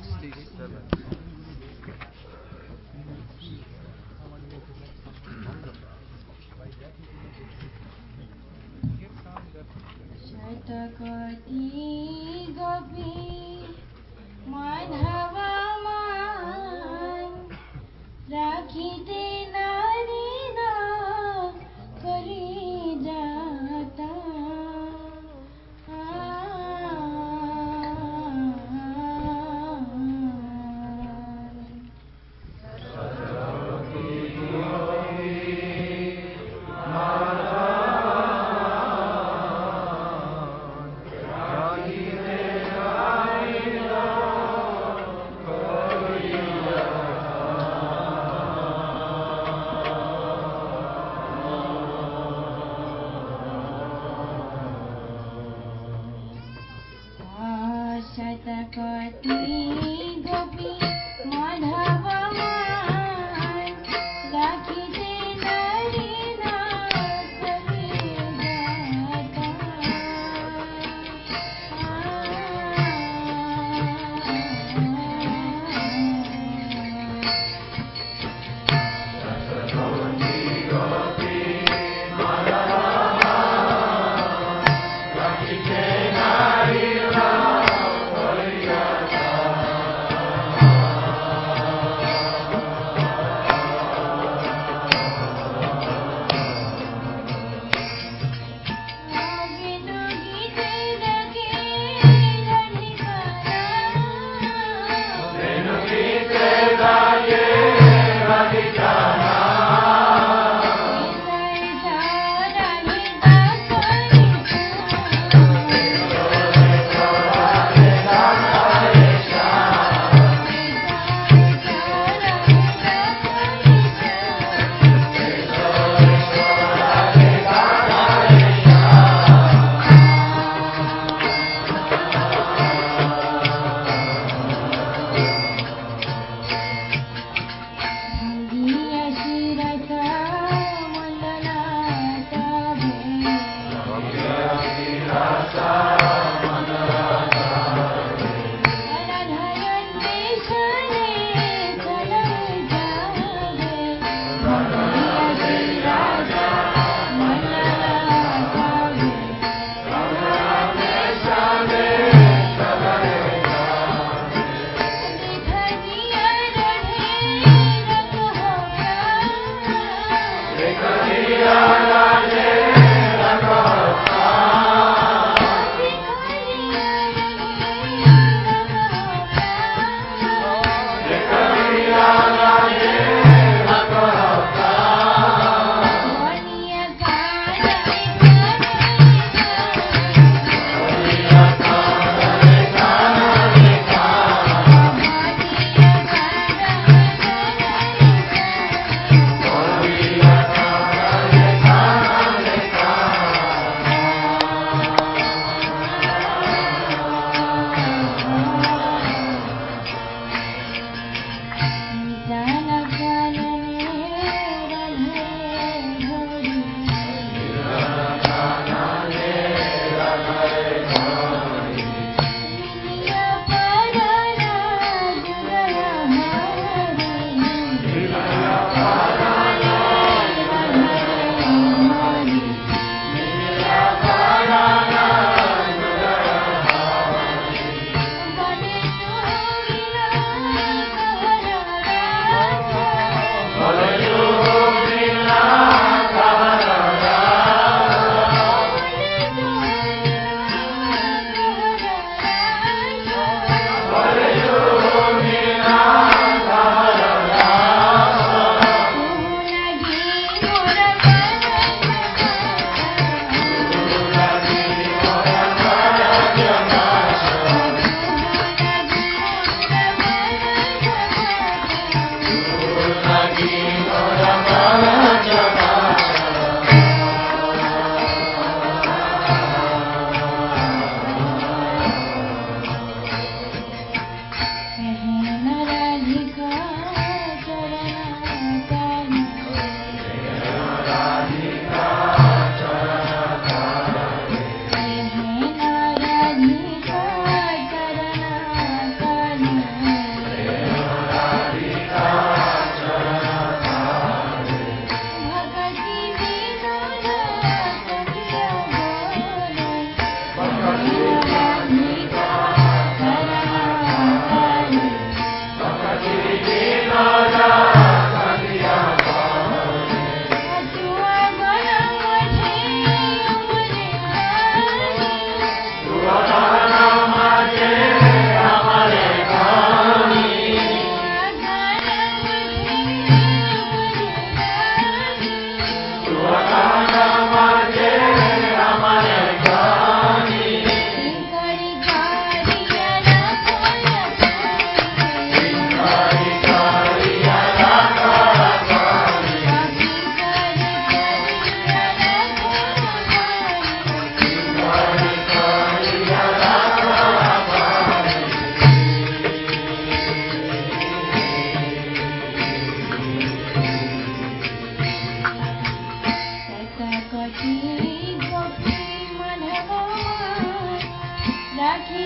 शतकोटि गोपी माधवमान राखीते नारी ना करी जाता शतकोटि गोपी माधवमान राखीते नारी ना करी जाता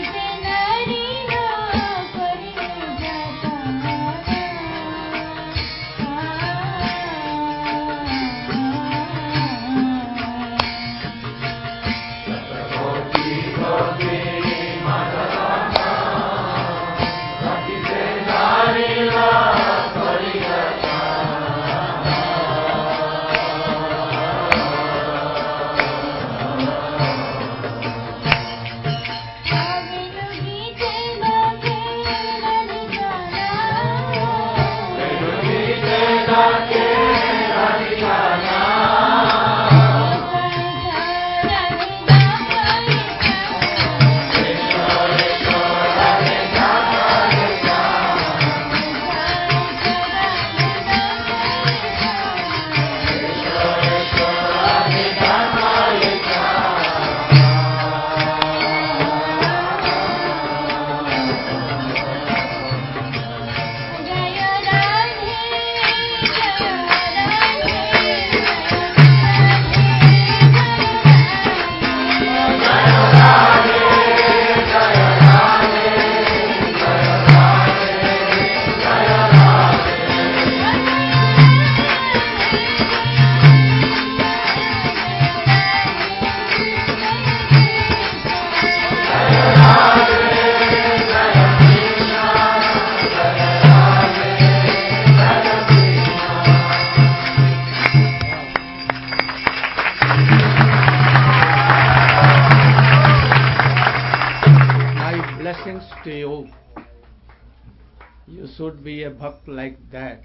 Blessings to you. You should be a bhakt like that.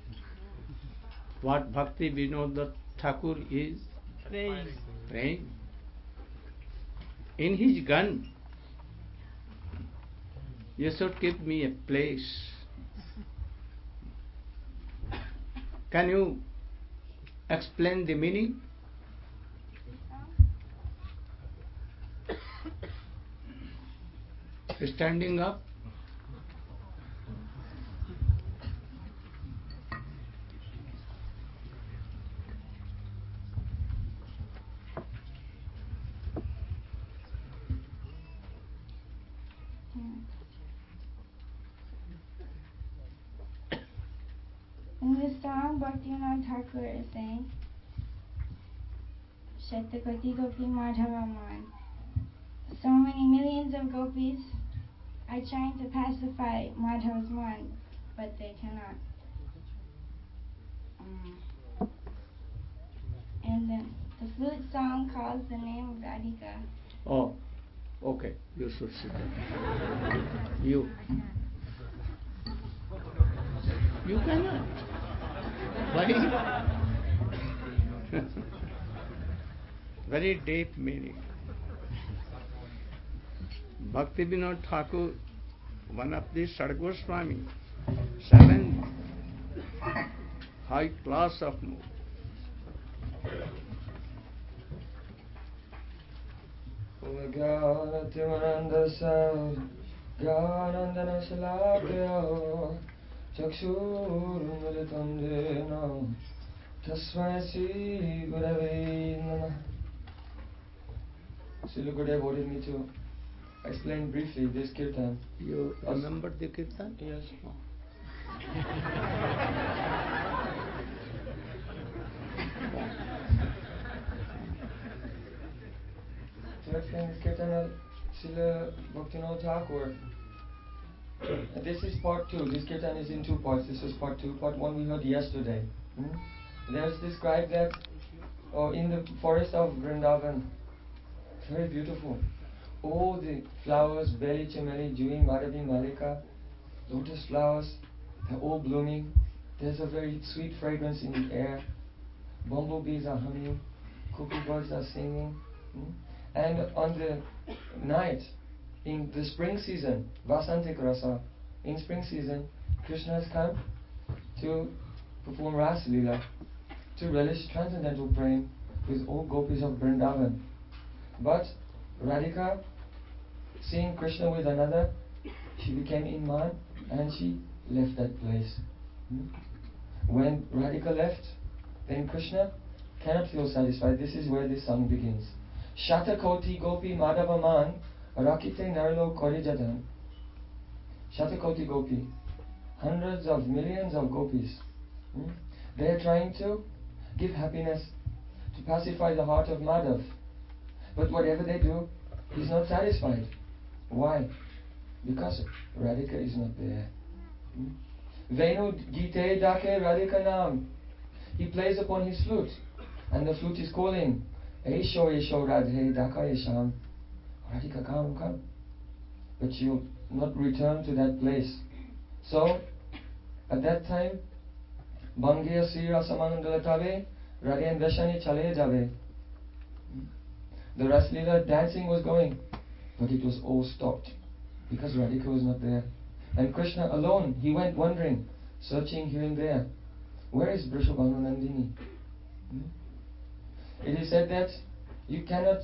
What Bhakti Vinod Thakur is? Praying. In his gun, you should give me a place. Can you explain the meaning? Standing up. In this song, Bhaktivinoda Thakur is saying, Shatakoti Gopi Madhavaman. So many millions of gopis are trying to pacify Madhav's mind, but they cannot. And then the flute song calls the name of Radhika. Oh, okay. You should sit down. You cannot. Why? Very deep meaning. Bhakti Vinod Thakur, one of the Sadgoswami, 7 high class of mood. Srila Gurudev wanted me to explain briefly this kirtan. You remember the kirtan? Yes. To explain this kirtan, Srila Bhaktivinoda Thakur. This is part 2. This kirtan is in 2 parts. This was part 2. Part 1 we heard yesterday. There's described that in the forest of Vrindavan. It's very beautiful. All the flowers, Beli Chameli, Jui, Madhavi, Malika, lotus flowers, they're all blooming. There's a very sweet fragrance in the air. Bumblebees are humming, cuckoo birds are singing. And on the night, in the spring season, Vasantik Rasa, in spring season, Krishna has come to perform Ras Leela, to relish transcendental prem with all gopis of Vrindavan. But Radhika, seeing Krishna with another, she became inman and she left that place. When Radhika left, then Krishna cannot feel satisfied. This is where this song begins. Shatakoti Gopi Madhavaman Rakite Narlo Korijadan, Shatakoti Gopi, hundreds of millions of gopis. They are trying to give happiness, to pacify the heart of Madhav. But whatever they do, he's not satisfied. Why? Because Radhika is not there. Venu Gite Dake Radhika Nam. He plays upon his flute, and the flute is calling, Esho Esho Radhe Daka Esham. Radhika, come. But she will not return to that place. So, at that time, Bangiya Sira Samanandalatave, Radhe and Dashani Chale Jave. The Raslila dancing was going, but it was all stopped because Radhika was not there. And Krishna alone, he went wandering, searching here and there. Where is Vrishabhanu Nandini? It is said that you cannot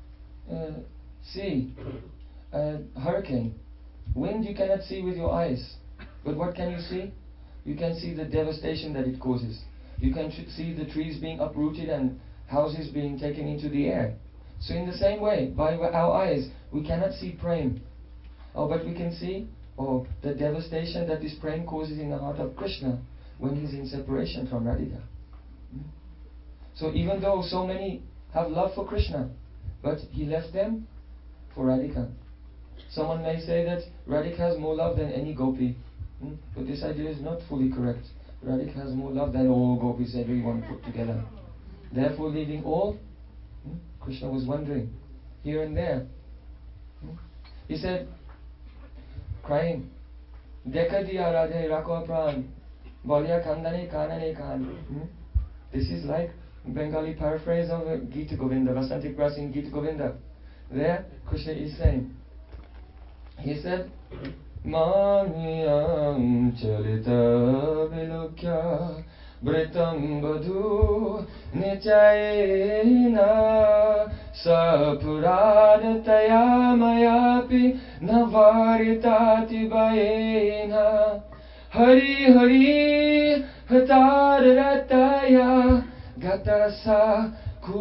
see a hurricane. Wind you cannot see with your eyes. But what can you see? You can see the devastation that it causes. You can see the trees being uprooted and houses being taken into the air. So in the same way, by our eyes, we cannot see prem. But we can see the devastation that this prem causes in the heart of Krishna when he's in separation from Radhika. So even though so many have love for Krishna, but he left them for Radhika. Someone may say that Radhika has more love than any gopi. But this idea is not fully correct. Radhika has more love than all gopis, everyone put together. Therefore, leaving all, Krishna was wandering here and there. He said, crying, Dekha diya Radhe Rakho Pran, Balya Kandane Kanane Kan. This is like Bengali paraphrase of Gita Govinda, Vasantik Ras in Gita Govinda. There, Krishna is saying, he said, Maniyam Chalita Vilukya Britam Badhu Nichayena Sapuradhataya Mayapi Navaritati Bayena Hari Hari Hatararataya Gatasa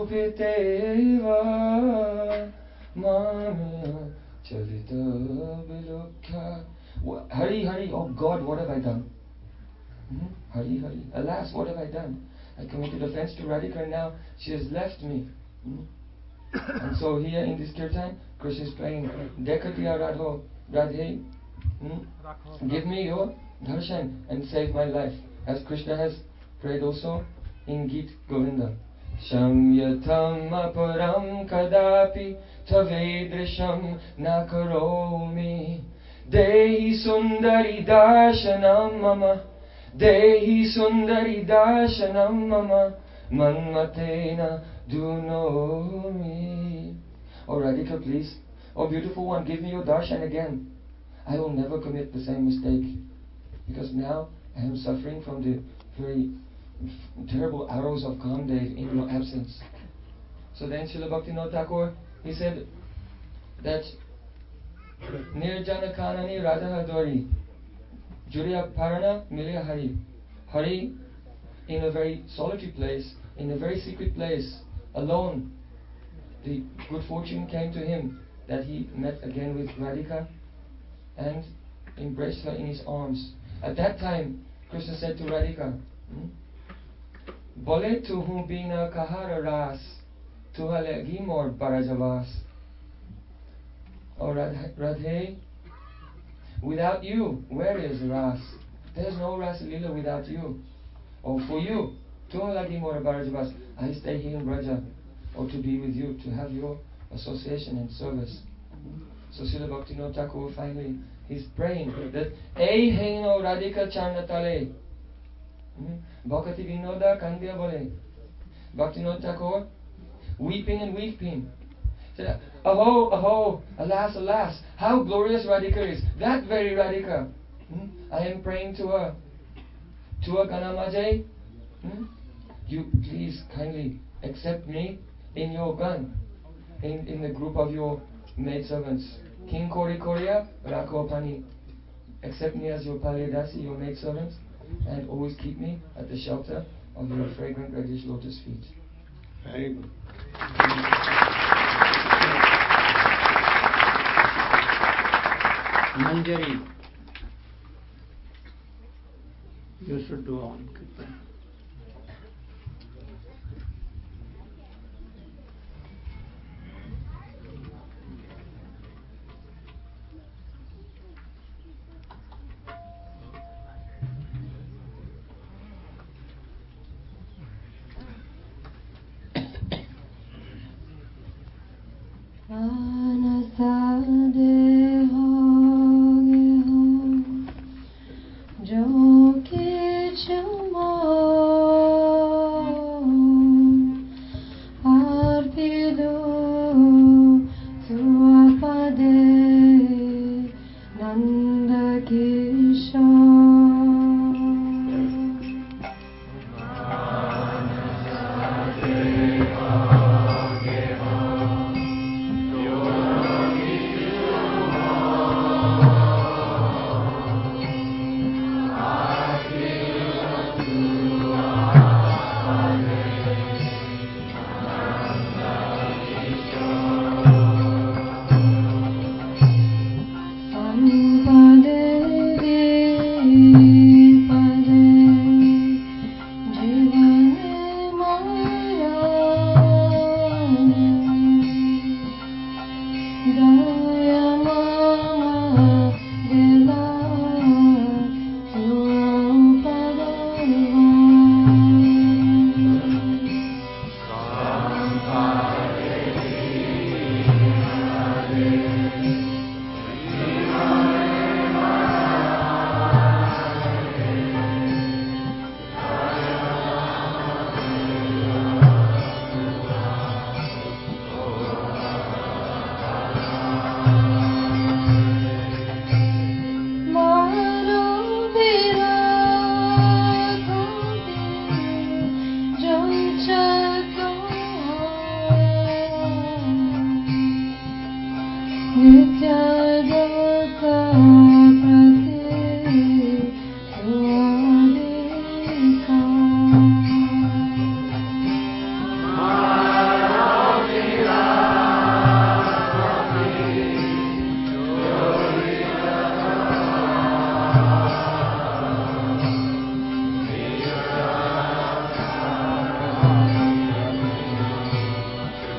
Kupiteva Maniyam Chalita Vilukya. Hari Hari, oh God, what have I done? Hari Hari, alas, what have I done? I committed offense to Radhika and now she has left me. And so here in this kirtan, Krishna is praying, Dekatiya Radho, Radhe, give me your darshan and save my life. As Krishna has prayed also in Gita Govinda. Shamyatam aparam kadapi tavedrisham nakaromi Dehi sundari darshanam mama Dehi sundari darshanam mama Manmatena dunomi. Oh Radhika, please. Oh beautiful one, give me your darshan again. I will never commit the same mistake. Because now I am suffering from the very terrible arrows of Kamdev in your absence. So then Srila Bhaktivinoda Thakur, he said that Nirjana Kanani Radha Dwari Juriya Parana Milya Hari. Hari, in a very solitary place, in a very secret place, alone, the good fortune came to him that he met again with Radhika and embraced her in his arms. At that time, Krishna said to Radhika, Bole tuhu bina kahara ras, tuhale gimor barajavas. Oh Radhe, without you, where is Ras? There is no Ras Lila without you. Or for you, tuhale gimor barajavas. I stay here in Braja, or to be with you, to have your association and service. So Srila Bhaktivinoda Thakur finally, he's praying that Ei heino Radhika charnatale Bhakti Vinoda Kandya Bole. Bhaktivinoda Thakur, weeping and weeping, said, Aho, aho, alas, alas, how glorious Radhika is. That very Radhika. I am praying to her. To her Ganamajay. You please kindly accept me in your gun, in the group of your maidservants. King Kori Korea, Rakho Pani. Accept me as your Paliyadasi, your maidservant, and always keep me at the shelter of your fragrant reddish lotus feet. Very good. Manjari. You should do on Kirtan.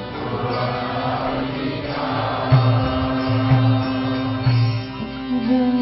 Jai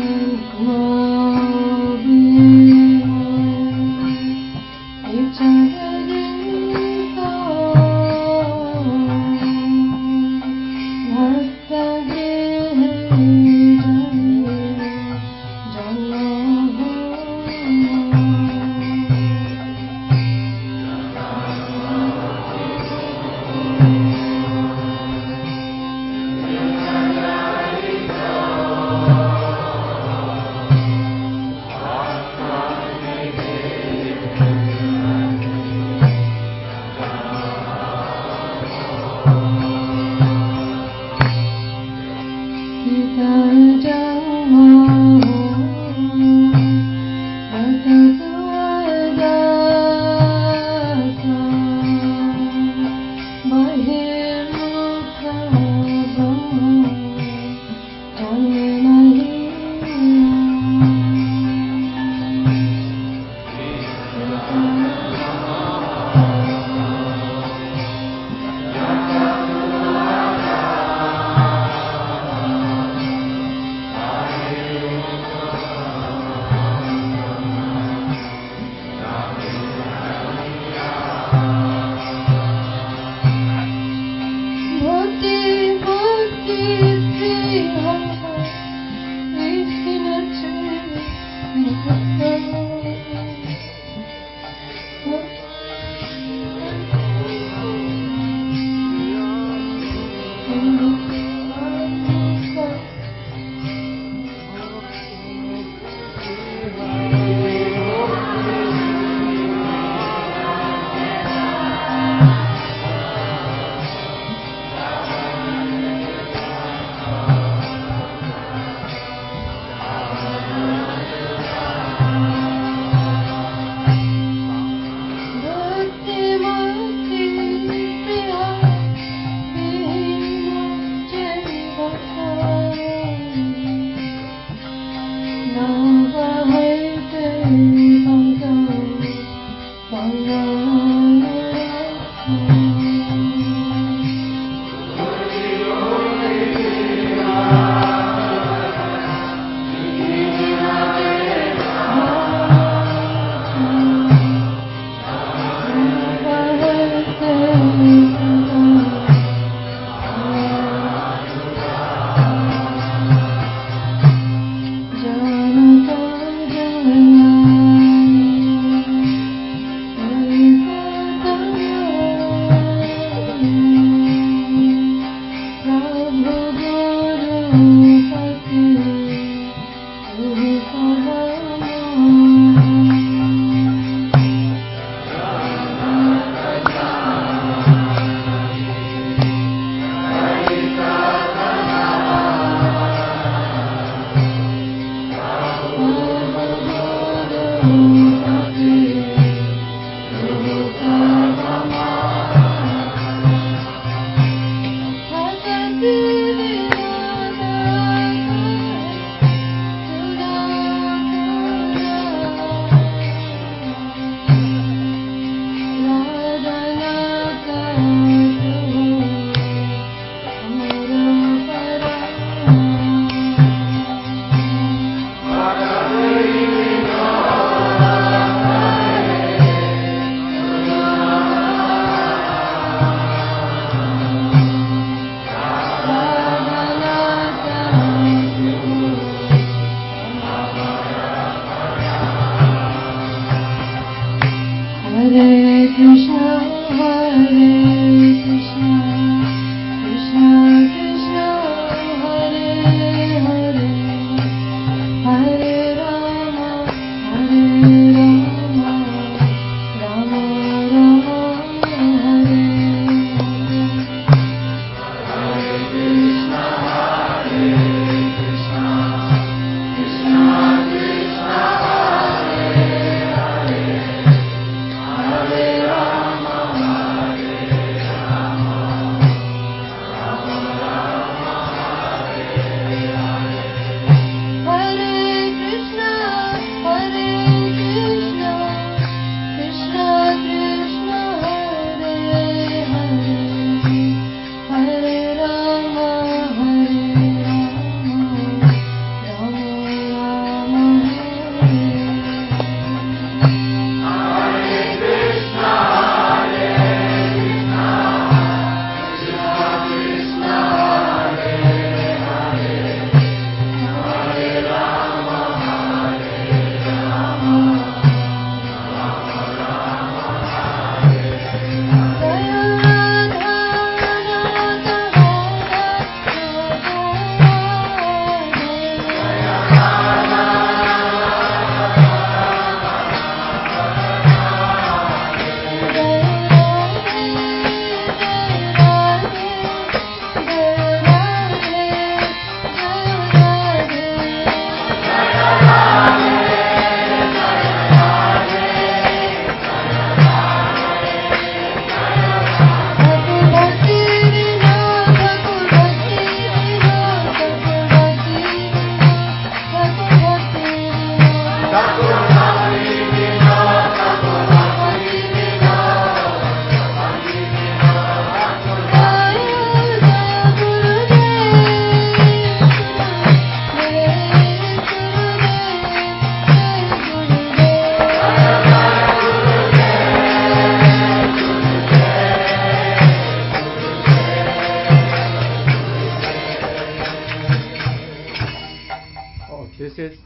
This is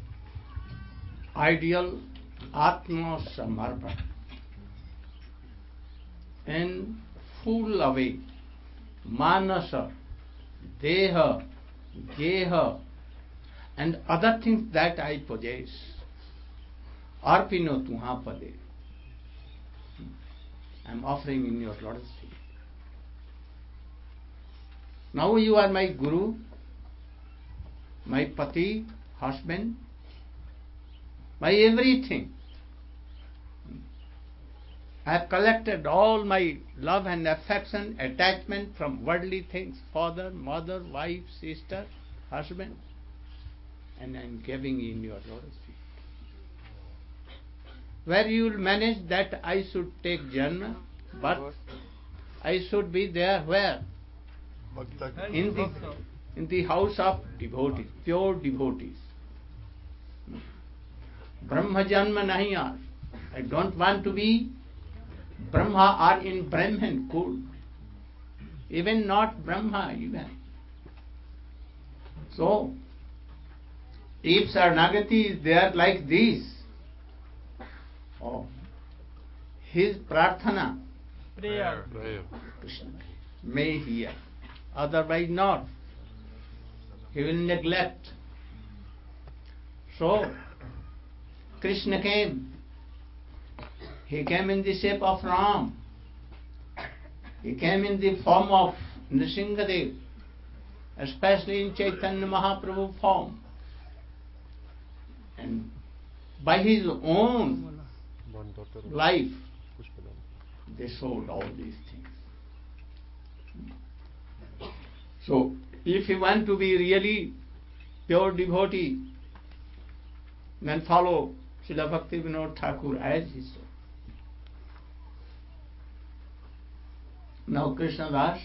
ideal Atma Samarpan. In full away, Manasa, Deha, Geha, and other things that I possess. Arpino Tuhapade. I am offering in your lotus feet. Now you are my Guru, my Pati, husband, my everything. I have collected all my love and affection, attachment from worldly things, father, mother, wife, sister, husband, and I am giving in your lotus feet. Where you will manage that I should take janma, but I should be there where? In the house of devotees, pure devotees. Brahma janma nahi aaj. I don't want to be Brahma or in Brahman cool. Even not Brahma even. So, if Saranagati is there like this, his prarthana, prayer. Krishna may hear, otherwise not. He will neglect. So, Krishna came. He came in the shape of Ram. He came in the form of Nrsingadev, especially in Chaitanya Mahaprabhu form. And by his own life, they showed all these things. So, if you want to be really pure devotee, then follow Srila Bhakti Vinod Thakur as he saw. Now Krishna Das,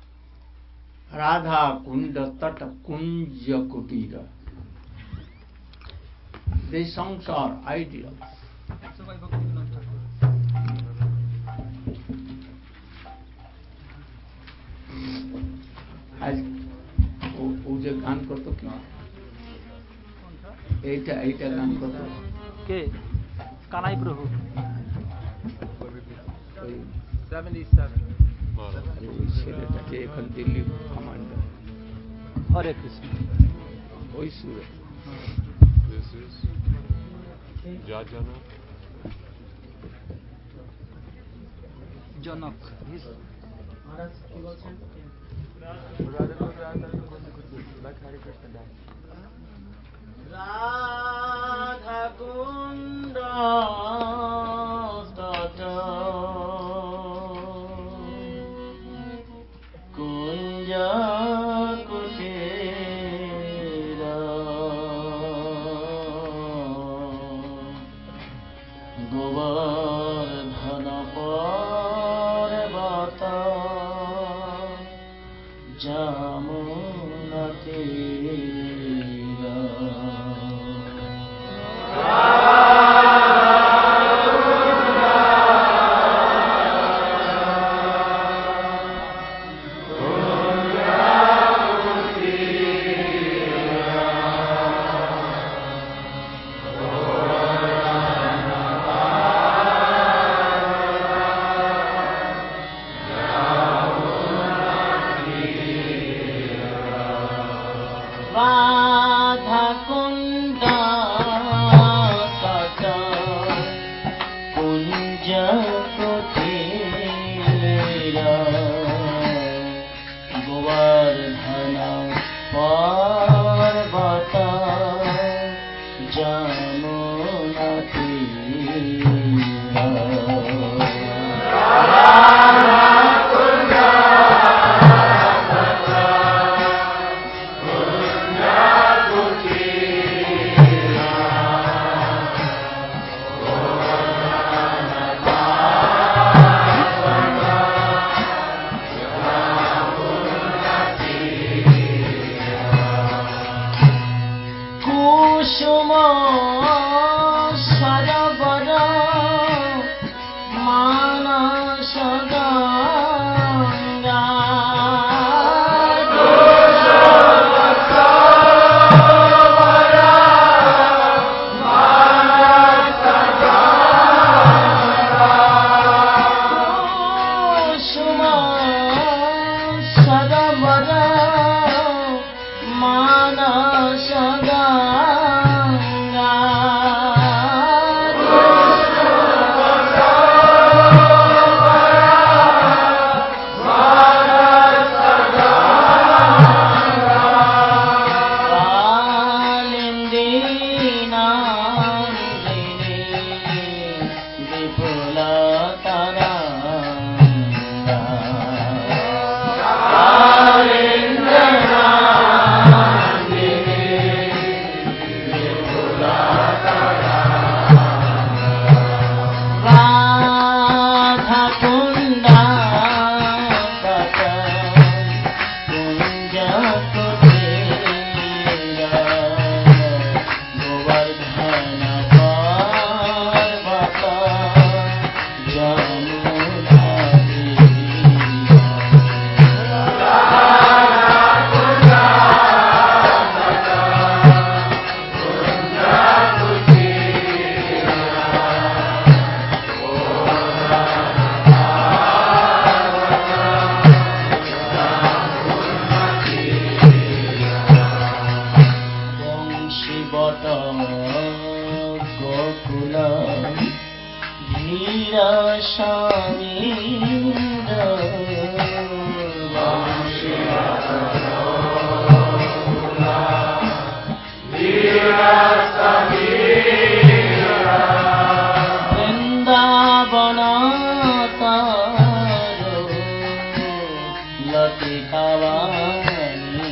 Radha Kunda Tata Kunja Kutira. These songs are ideal. আজ ও যে গান করতো কি এইটা গান করতো কে কানাই প্রভু ওই 77 ওই ছেলেটা যে এখন দিল্লি কমান্ডার হরে কৃষ্ণ ওই সুরে This is Jajana. জনক Radha Kunda Tata Kunja Kutera Govardhana Parvata Jamuna Tera Radha Kunda Tata Kunja Kutera Govardhana Parvata Jamuna Tera Kushuma Sarabara Manasa Ganga Kushuma Sarabara Gokul धीरा समीर वृंदावन तारो लतिकावानी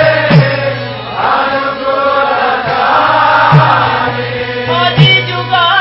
जुगा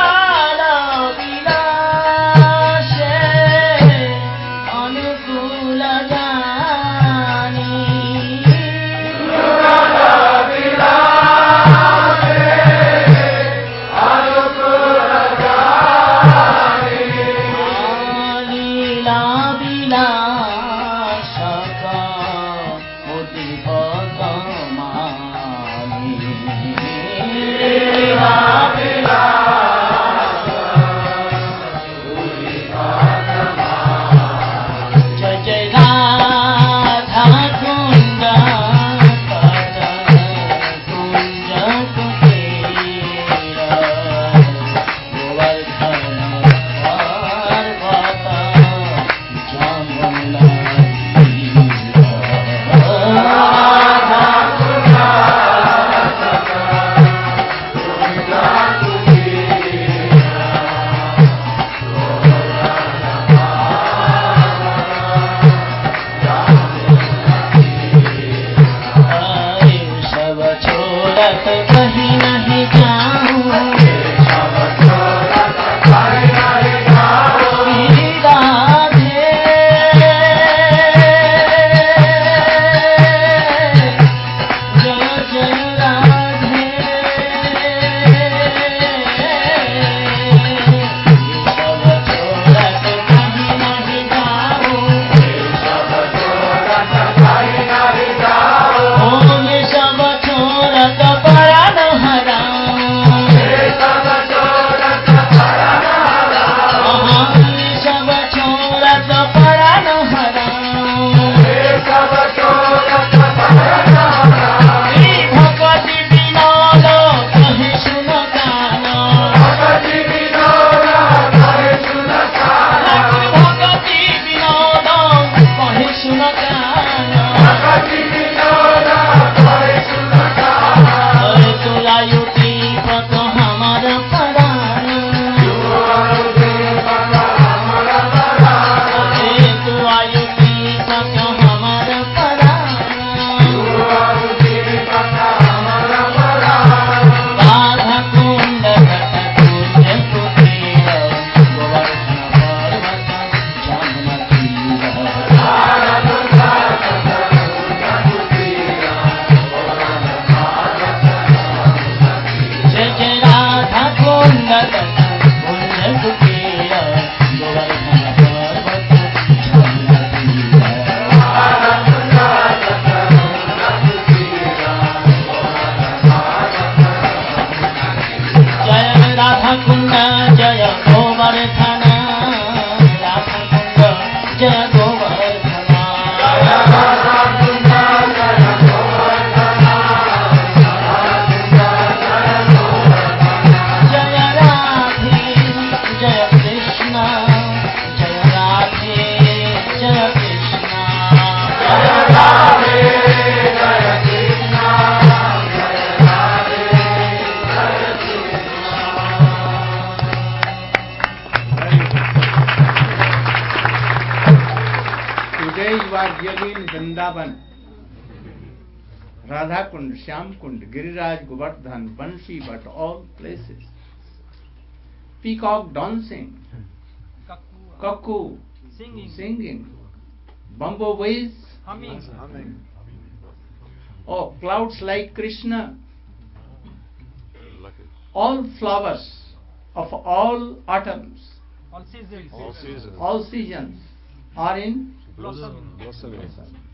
Radha Kund, Shyam Kund, Giriraj, Govardhan, Bansi, but all places. Peacock dancing, cuckoo singing, bumblebees humming. Oh, clouds like Krishna. Lucky. All flowers of all autumns, All seasons. All seasons. all seasons are in. Blossoming.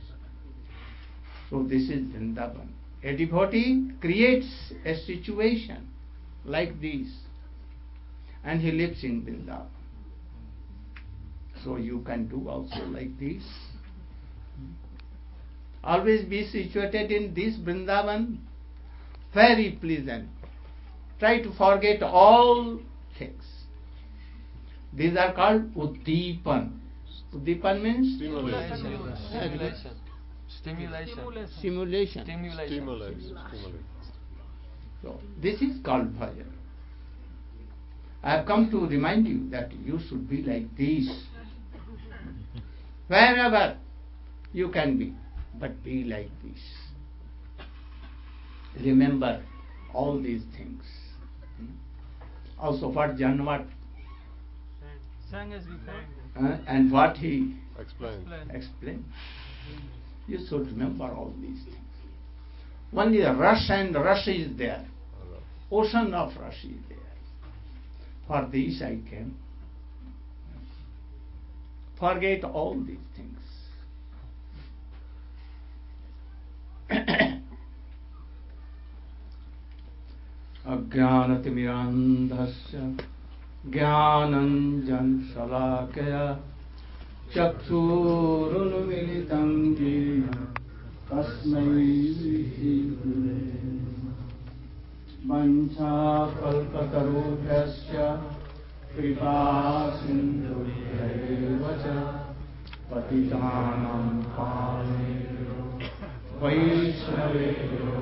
So this is Vrindavan. A devotee creates a situation like this and he lives in Vrindavan. So you can do also like this. Always be situated in this Vrindavan. Very pleasant. Try to forget all things. These are called Uddipan. Uddipan means Stimulation. simulation. Stimulate. So this is called bhajan. I have come to remind you that you should be like this. Wherever you can be, but be like this. Remember all these things. Also what Janvat Sang as before. and what he Explain. explained. You should remember all these things. Only rush and rush is there. Ocean of rush is there. For this I came. Forget all these things. Ajnanatimirandhasya Jnananjan Salakaya Chakshurunmilitam Jena Tasmai Shri Gurave Vancha kalpatarubhyasya Kripa sindhubhyaiva cha Patitanam pavanebhyo Vaishnavebhyo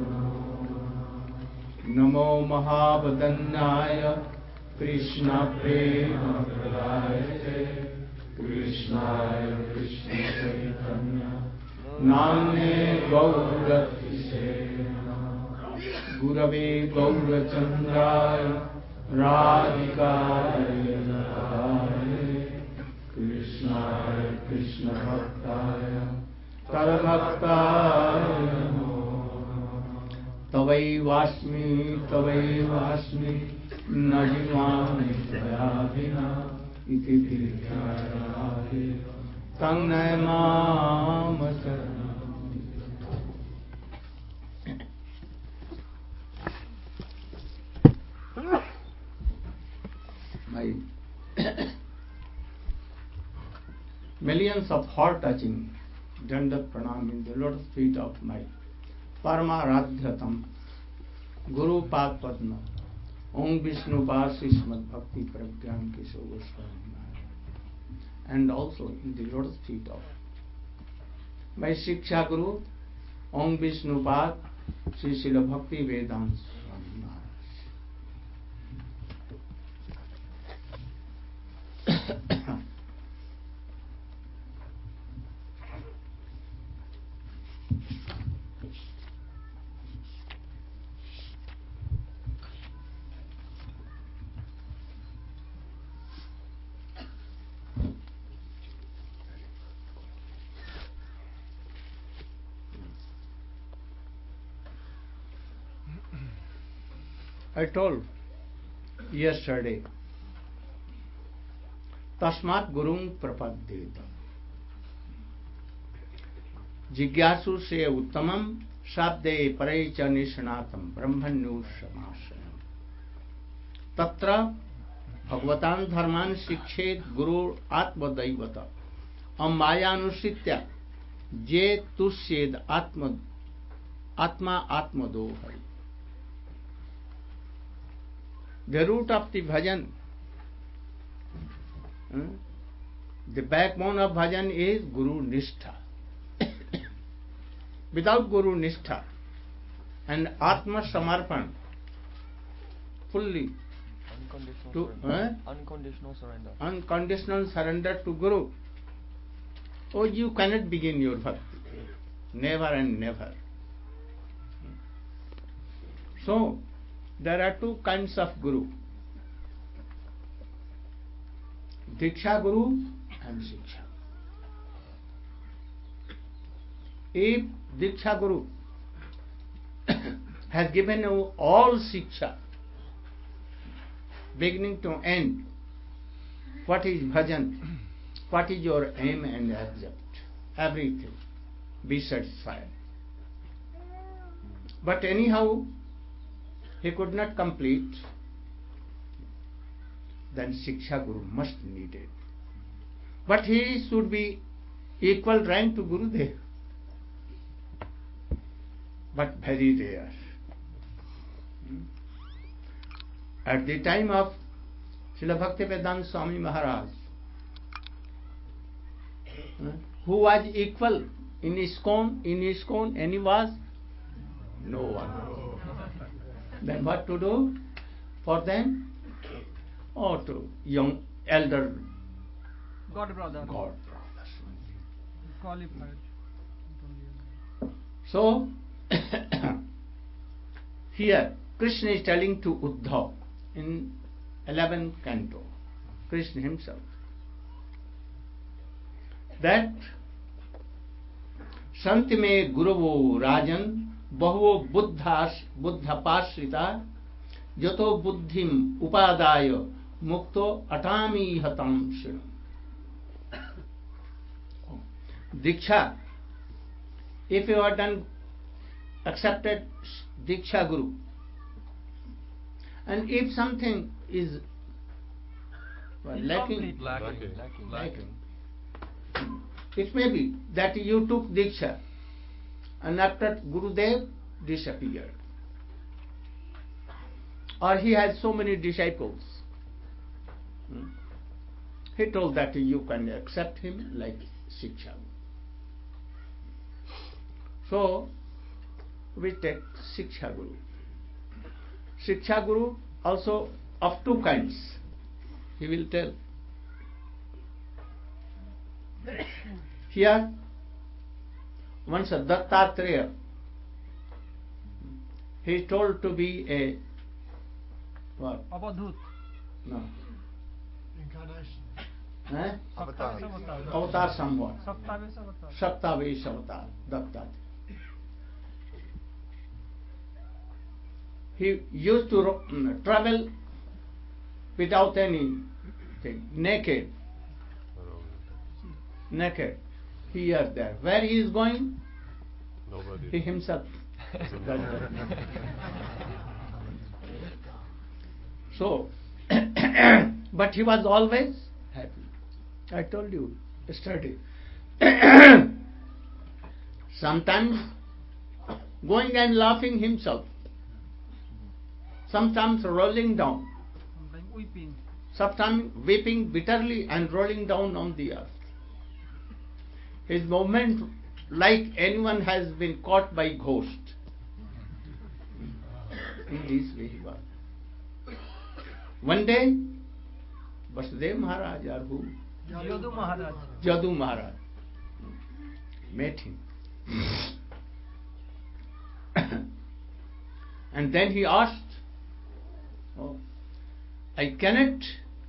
Namo Mahavadanyaya Krishna Prema Pradayate Krishnaya Krishna Chaitanya Namne Gauravise Gurave Gaurachandraya Radhikaya Radhaya Krishnaya Krishna Bhaktaya Tadbhaktaya Tavai Vasmi Najimani Svayabhina Iti Tirthayarahi Tangnay Mamacharan. My millions of heart-touching Dandat Pranam in the lotus feet of my Paramaradhyatam Guru Pad Padma Om Vishnu Pasi Srimad Bhakti Pragyan Keshav Goswami Maharaj, and also in the lotus feet of my Shiksha Guru Om Vishnu Pad Sri Srila Bhakti Vedanta Swami Maharaj. I told yesterday. Tasmat Gurung Prapadyeta. Jigyasu se uttamam sabde paraicha nishanatam brahmanyu samasayam. Tatra Bhagavatam dharman shikshet guru atmadaivata ammayanusitya je tusyed atma atmado hari. The root of the bhajan, the backbone of bhajan is Guru Nishtha. Without Guru Nishtha and Atma Samarpan, fully unconditional surrender to Guru, oh, you cannot begin your bhakti. Never and never. So, there are two kinds of Guru. Diksha Guru and Shiksha. If Diksha Guru has given you all Shiksha, beginning to end, what is bhajan, what is your aim and object, everything, be satisfied. But anyhow, he could not complete, then Shiksha Guru must need it. But he should be equal rank to Gurudev. But very rare. At the time of Srila Bhaktivedanta Swami Maharaj, who was equal in ISKCON, any was? No one. Then what to do for them? Or to young elder God brother. Qualified. So, here Krishna is telling to Uddhav in 11th canto, Krishna himself, that Santi me Guruvo Rajan Bahuvo Buddha Pasrita Jato Buddhim Upadaya Mukto Atami Hatam Shinam. Diksha, if you are done, accepted Diksha Guru, and if something is lacking, it may be that you took Diksha and after Gurudev disappeared, or he has so many disciples. He told that you can accept him like Shiksha. So, we take Shiksha Guru. Shiksha Guru also of two kinds. He will tell. Here, once a Dattatreya, he is told to be a what? Avadhut. No. Avatar. Avatar somewhat. Saptavesh avatar. Saptavesh avatar. Dattatreya. He used to travel without anything, naked. Here, there. Where he is going? Nobody. He himself. So, but he was always happy. I told you yesterday. Sometimes going and laughing himself. Sometimes rolling down. Sometimes weeping. Sometimes weeping bitterly and rolling down on the earth. His movement like anyone has been caught by ghost. In this way he was. One day, Vasudev Maharaj or who? Yadu Maharaj. Jadu Maharaj met him. And then he asked, oh, I cannot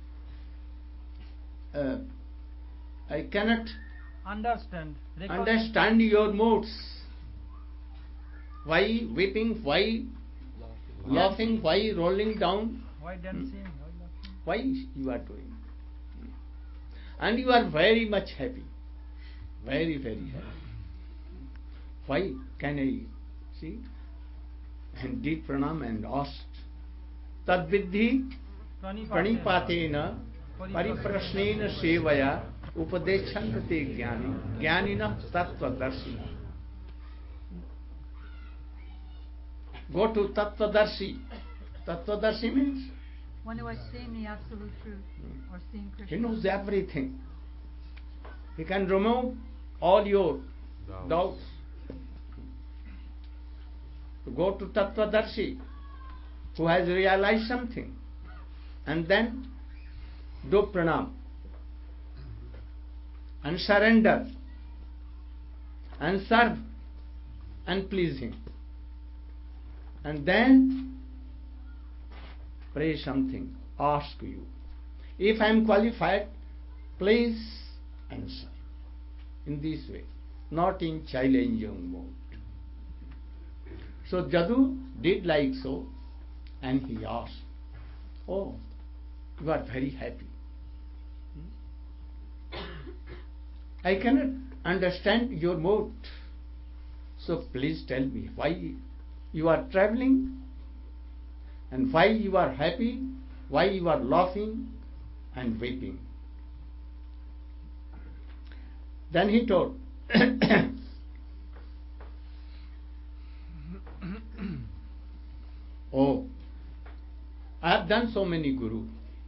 understand your moods. Why weeping? Why laughing? Why rolling down? Why dancing? Why laughing? Why you are doing? And you are very much happy. Very, very happy. Why can I see? And did pranam and asked. Tad vidhi pranipatena pariprasnena sevaya upadechantate jnani jnanina tattvadarshi. Go to tattvadarshi. Tattvadarshi means one who has seen the absolute truth or seen Krishna. he knows everything. He can remove all your doubts. Go to Tattvadarshi, who has realized something, and then do pranam and surrender and serve and please him. And then pray something, ask you. If I am qualified, please answer. In this way, not in challenging mode. So Jadu did like so, and he asked, "Oh, you are very happy. I cannot understand your mood. So please tell me why you are traveling, and why you are happy, why you are laughing and weeping." Then he told, "Oh, I have done so many guru,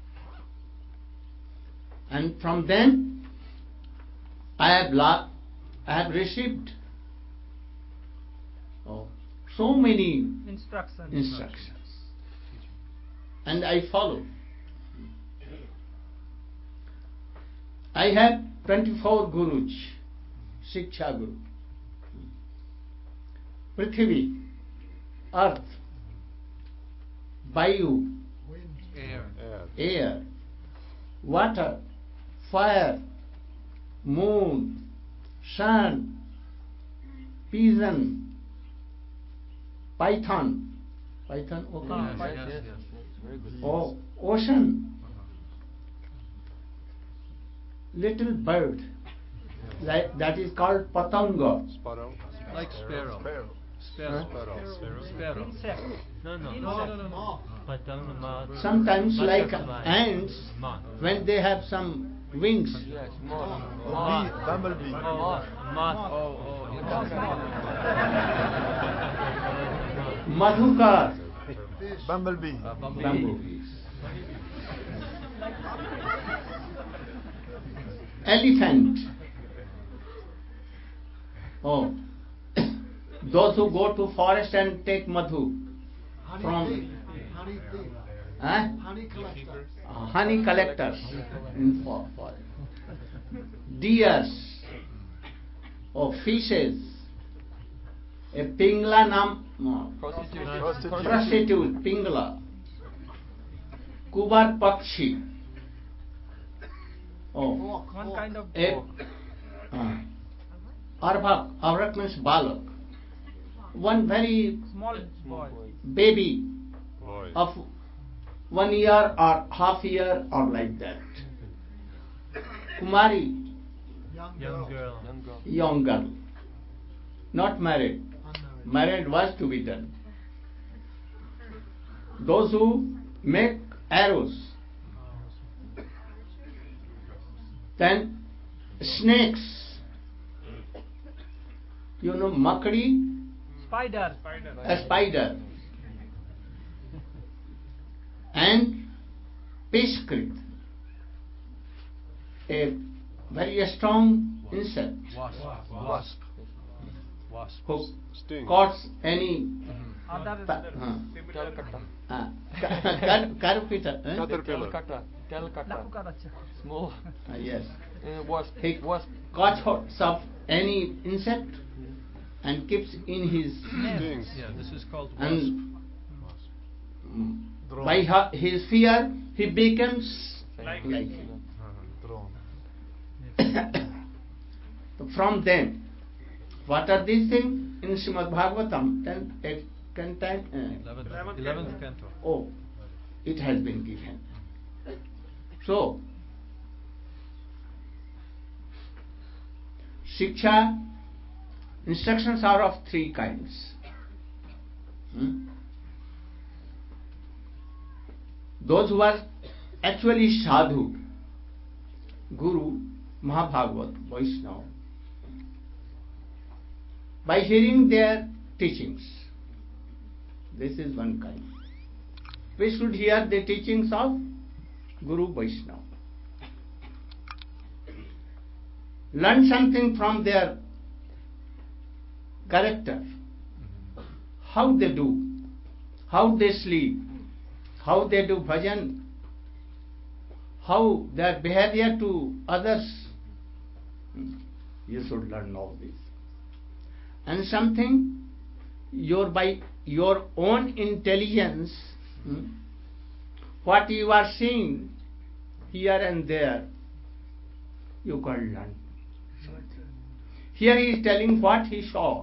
and from them I have received so many instructions, and I follow. I have 24 gurus, Shiksha Guru, Prithvi, Earth, Vayu, air, water, fire, moon, sun, pigeon, python, okay? Yes. Very good. Oh, ocean, little bird, like that is called patanga. Sparrow. Like sparrow. Sparrow. Insect. No. Sometimes like Butterfly. ants, when they have some wings. Yes, moth. Bumblebee. Madhukar, Bumblebee. bumblebees. Elephant. Oh, those who go to forest and take madhu from honey collectors in forest. Deers. Oh, fishes. A pingla prostitute, pingla. Kubar pakshi. Oh, One kind of Arvak means balak. One very small boy. baby Boy. of 1 year or half year or like that. Kumari, young girl, not married. Married was to be done. Those who make arrows. Then snakes. You know makdi, Spider. a spider. And pishkrit, a very strong insect Wasp. who Sting. caught any Other Caterpillar. Caterpillar. Calcutta. Small. Yes. Wasp. He caught of any insect and keeps in his Stings. Yeah, this is called wasp. and by his fear he becomes like him. Drone. From them, what are these things? In Srimad Bhagavatam, 11th canto. it has been given. So, Shiksha, instructions are of three kinds. Those who are actually sadhu, Guru, Mahabhagavat, Vaishnava, by hearing their teachings, this is one kind. We should hear the teachings of Guru Vaishnava. Learn something from their character, how they do, how they sleep, how they do bhajan, how their behavior to others. You should learn all this. And something by your own intelligence, what you are seeing here and there, you can learn. Here he is telling what he saw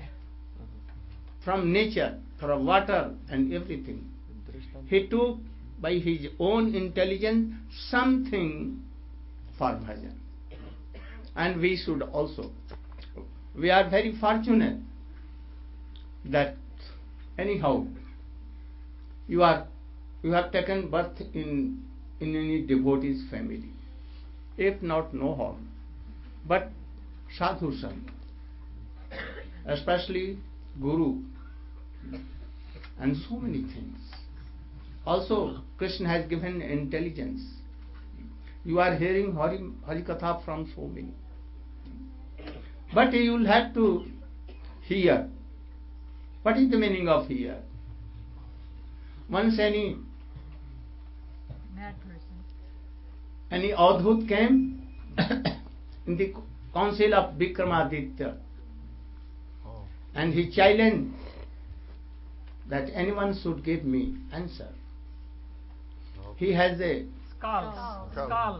from nature, from water and everything. He took by his own intelligence something for bhajan. And we should also. We are very fortunate that anyhow you have taken birth in any devotee's family. If not, no harm. But sadhu son, especially Guru, and so many things. Also, Krishna has given intelligence. You are hearing Hari Katha from so many. But you will have to hear. What is the meaning of hear? Once any Mad person. Avadhut came in the council of Vikramaditya, and he challenged that anyone should give me answer. He has a Skull. Skull.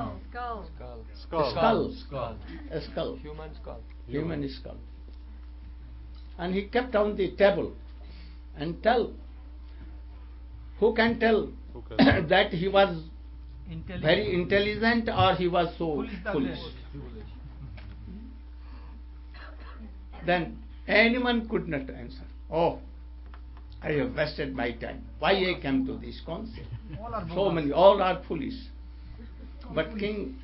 a skull, Human skull. human skull. And he kept on the table and who can tell that he was very intelligent or he was so foolish. Then anyone could not answer. Oh, I have wasted my time. Why I came to this council? So many, all are foolish. But King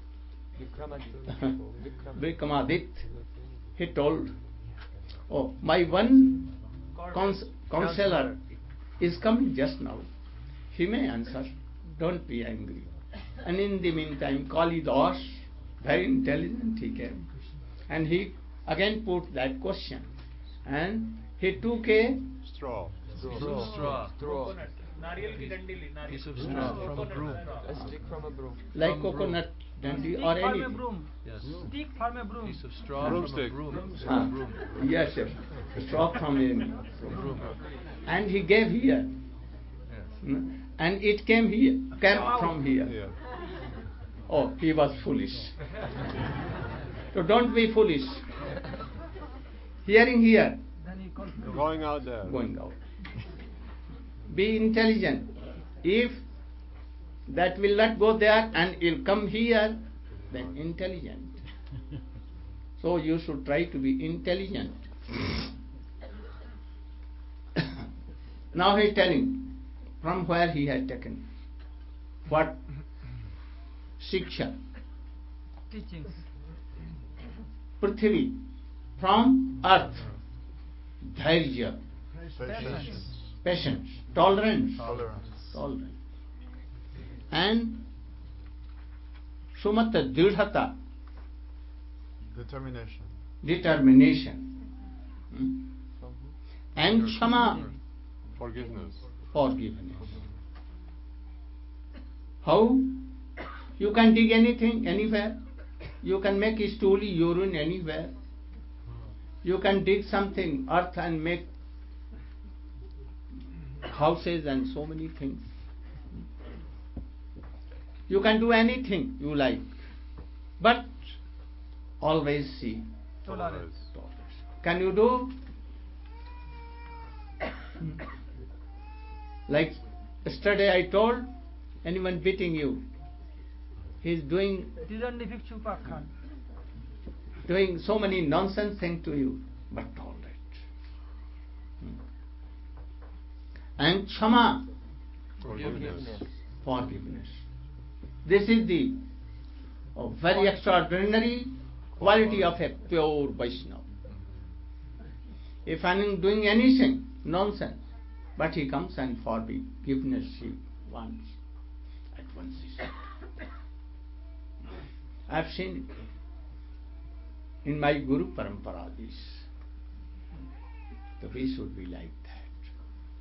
Vikramaditya, he told, oh, my one counselor is coming just now. He may answer. Don't be angry. And in the meantime, Kalidas, very intelligent, he came. And he again put that question. And he took a Straw. Piece of straw from a broom. A stick from a broom. like coconut dandi Stick or from any. a broom. Yes. Stick from a broom. Piece of straw Broomstick. from a broom. Ah, Broom. yes, yes. Straw from a Broom. and he gave here. Yes. And it came from here. Yeah. Oh, he was foolish. So don't be foolish. Hearing here, Then he called Going out there. going out. Be intelligent. If that will not go there and it will come here, then intelligent. So you should try to be intelligent. Now he is telling from where he had taken what Shiksha, teachings. Prithvi, from earth, Dhairya, Patience. patience, tolerance, Tolerance. and Sumata, Dridhata, Determination. determination, and Kshama, Forgiveness. forgiveness. How? You can dig anything, anywhere. You can make a stool, urine anywhere. You can dig something, earth, and make houses and so many things. You can do anything you like. But always see. Tolerance. Can you do like Yesterday I told, anyone beating you, he is doing so many nonsense things to you, but tolerate. And Kshama, forgiveness. This is the very extraordinary quality of a pure Vaishnava. If I am doing anything, nonsense, but he comes and forgiveness he wants. At once he said. I have seen it in my Guru Parampara this. So we should be like that.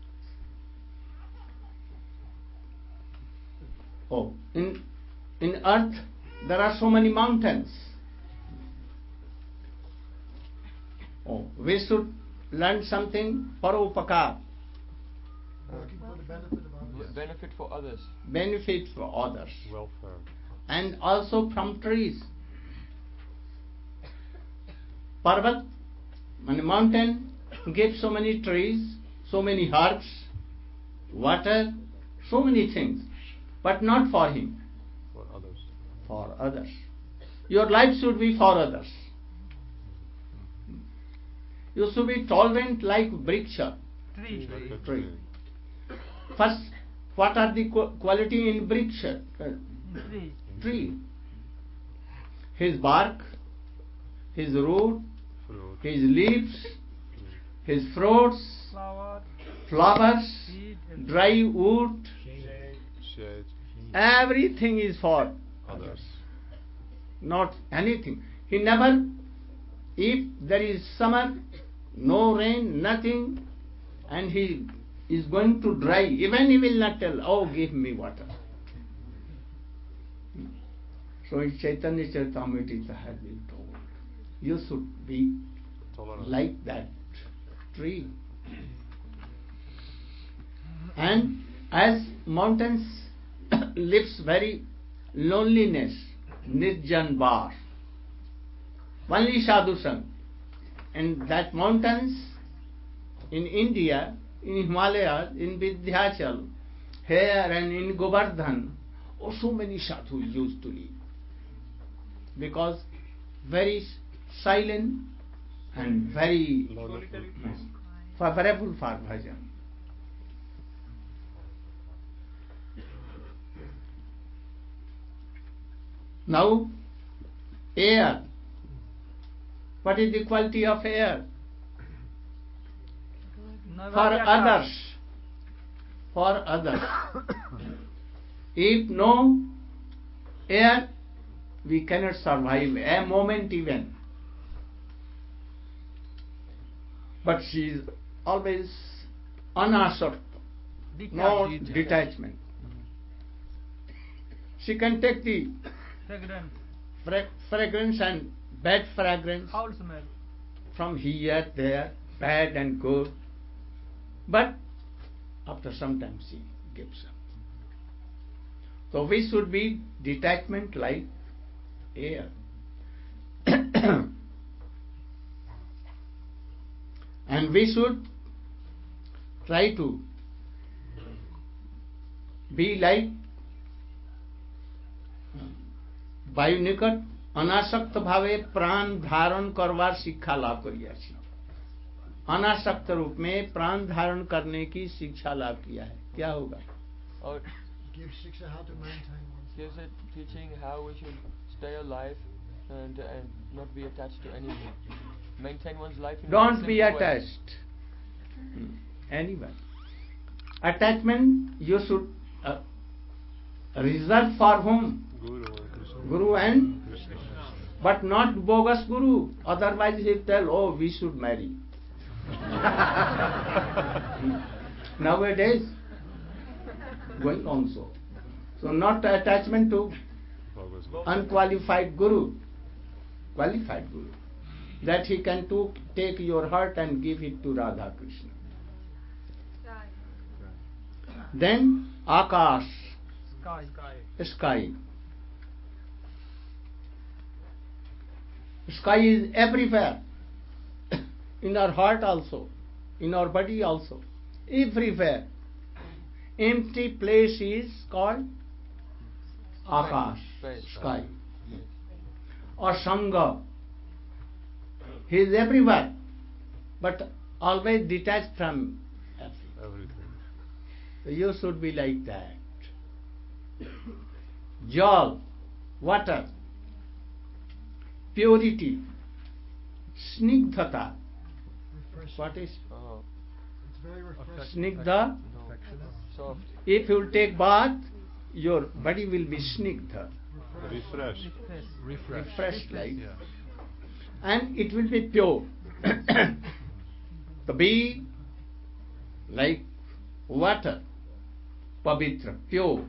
Oh, in earth there are so many mountains. Oh, we should learn something paropakar. Working for the benefit of others. Benefit for others. Benefit for others. Welfare. And also from trees. Parvat, on a mountain, gives so many trees, so many herbs, water, so many things, but not for him. For others. For others. Your life should be for others. You should be tolerant like Vriksha. Tree. First, what are the quality in Vriksha? Tree. His bark, his root, Fruit. his leaves, his fruits, flowers, dry wood, Shade. everything is for Others. not anything. He never, if there is summer, no rain, nothing, and he is going to dry, even he will not tell, oh, give me water. So in Chaitanya Charitamrita has been told, you should be Tolerant. like that tree. And as mountains lives very loneliness, nirjan bar, only sadhu sang. And that mountains in India, in Himalayas, in Vindhyachal, here and in Govardhan, oh, so many sadhus used to live. Because very silent and very favorable for bhajan. Now, air. What is the quality of air? For others. For others. If no air, we cannot survive a moment even. But she is always unasakta, no detachment. She can take the fragrance and bad fragrance from here, there, bad and good. But after some time she gives up. So we should be detachment like air. And we should try to be like বায়ু নিকট अनासक्त भावे प्राण धारण करवार शिक्षा लाभ करिया छी। अनासक्त रूप में प्राण धारण करने की शिक्षा लाभ किया है, क्या होगा? Or Give shiksha how to maintain oneself. gives a teaching how we should stay alive and not be attached to anyone. Maintain one's life in a Don't simple be way. attached. Anyone. Attachment you should reserve for whom? Guru and Krishna. Guru and Krishna. but not bogus Guru. Otherwise he'll tell, oh, we should marry. Nowadays, going on so. So not attachment to unqualified Guru. Qualified Guru. That he can take your heart and give it to Radha Krishna. Then Akash, sky. Sky is everywhere. In our heart also, in our body also, everywhere. empty place is called Akash, sky. Or Sangha. He is everywhere, but always detached from everything. Everything. So you should be like that. Jal, water, purity, snigdhata. Refreshing. What is It's very refreshing. snigdha? Soft. If you take bath, your body will be snigdha, Refresh. refreshed like, Yeah. and it will be pure. To be like water, pavitra, pure.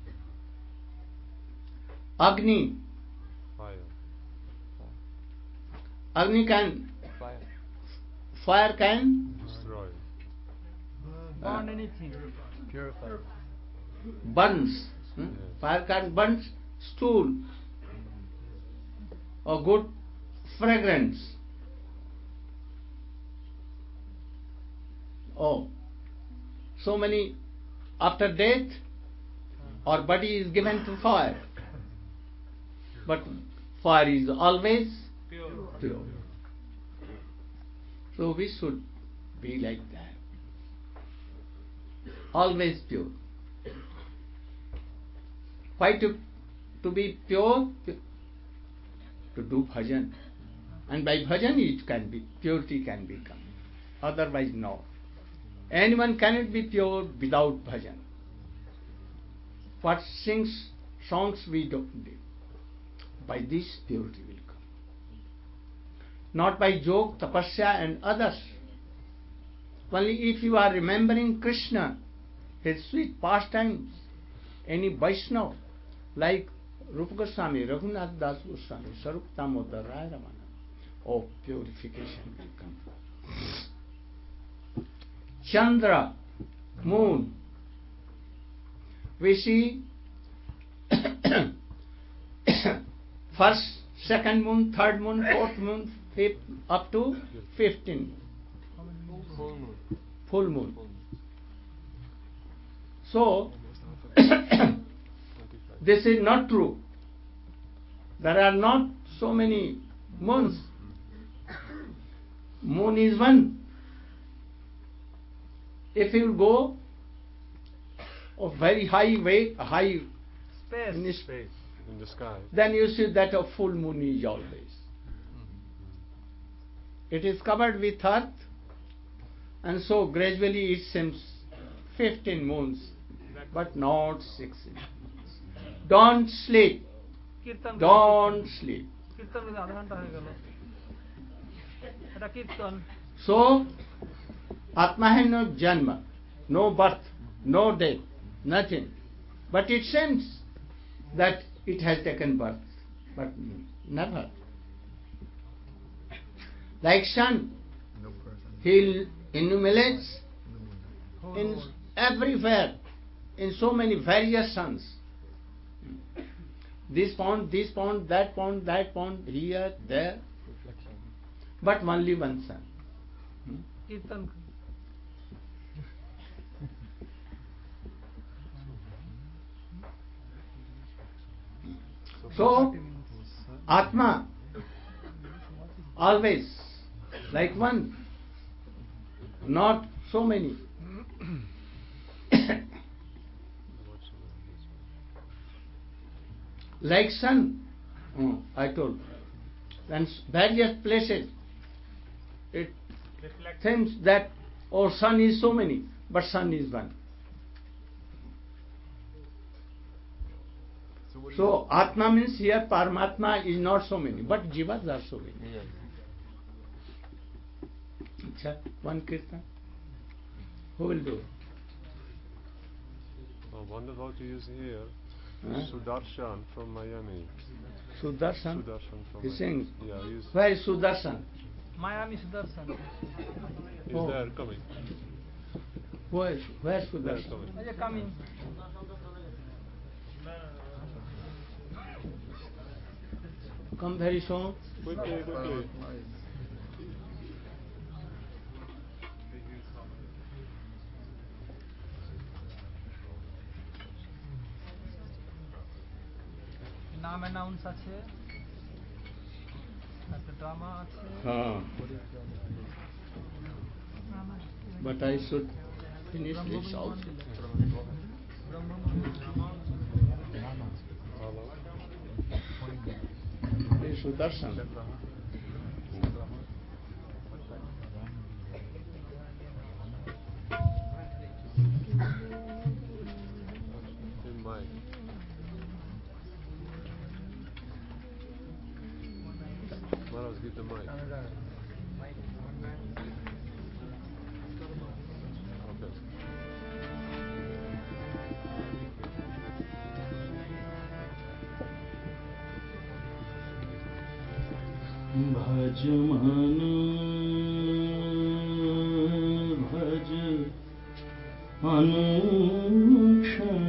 Agni, Fire. Agni can, Fire. fire can Destroy. Burn anything. Purify. burns. Yes. Fire can burn stool or good fragrance. Oh, so many after death, our body is given to fire, but fire is always pure. So we should be like that, always pure. Why to be pure? To do bhajan, and by bhajan it can be purity can become. Otherwise, no. Anyone cannot be pure without bhajan. What songs we do, by this purity will come. Not by jog, tapasya and others. Only if you are remembering Krishna, his sweet pastimes, any Vaishnava, like Rupa Goswami, Raghunath Das Goswami, Sarup Damodar, Rai Ramana, oh, purification will come. Chandra, moon. We see first, second moon, third moon, fourth moon, fifth, up to 15. Full moon. Full moon. Full moon. So, this is not true. There are not so many moons. Moon is one. If you go of very high Space. in Space. In the sky. then you see that a full moon is always. It is covered with earth, and so gradually it seems 15 moons, but not 16. Don't sleep. Kirtan Don't sleep. কীর্তন করে আধা ঘন্টা হয়ে গেল এটা kirtan So, Atma has no janma, no birth, no death, nothing. But it seems that it has taken birth, but never. Like sun, he illuminates in everywhere, in so many various suns. This pond, that pond, here, there, Reflection. but only one sun. Kirtan So, Atma, always, like one, not so many. Like sun, I told, and various places, it seems that, oh, sun is so many, but sun is one. So, Atma means here, Paramatma is not so many, but Jivas are so many. Yes. Achha, one kirtan. Who will do? I wonder how to use here. Huh? Sudarshan from Miami. Sudarshan. Sudarshan from He Miami. sings. Yeah, he's Where is Sudarshan? মায়ামি Sudarshan Oh. there coming. Where is There Sudarshan? coming. এই যে coming Come very soon. Quickly. নাম announce আছে, একটা drama আছে। But I should finish this also. Hey, Sudarshan. Maharaj, give the mic. Okay. भज मन भज अनुक्षण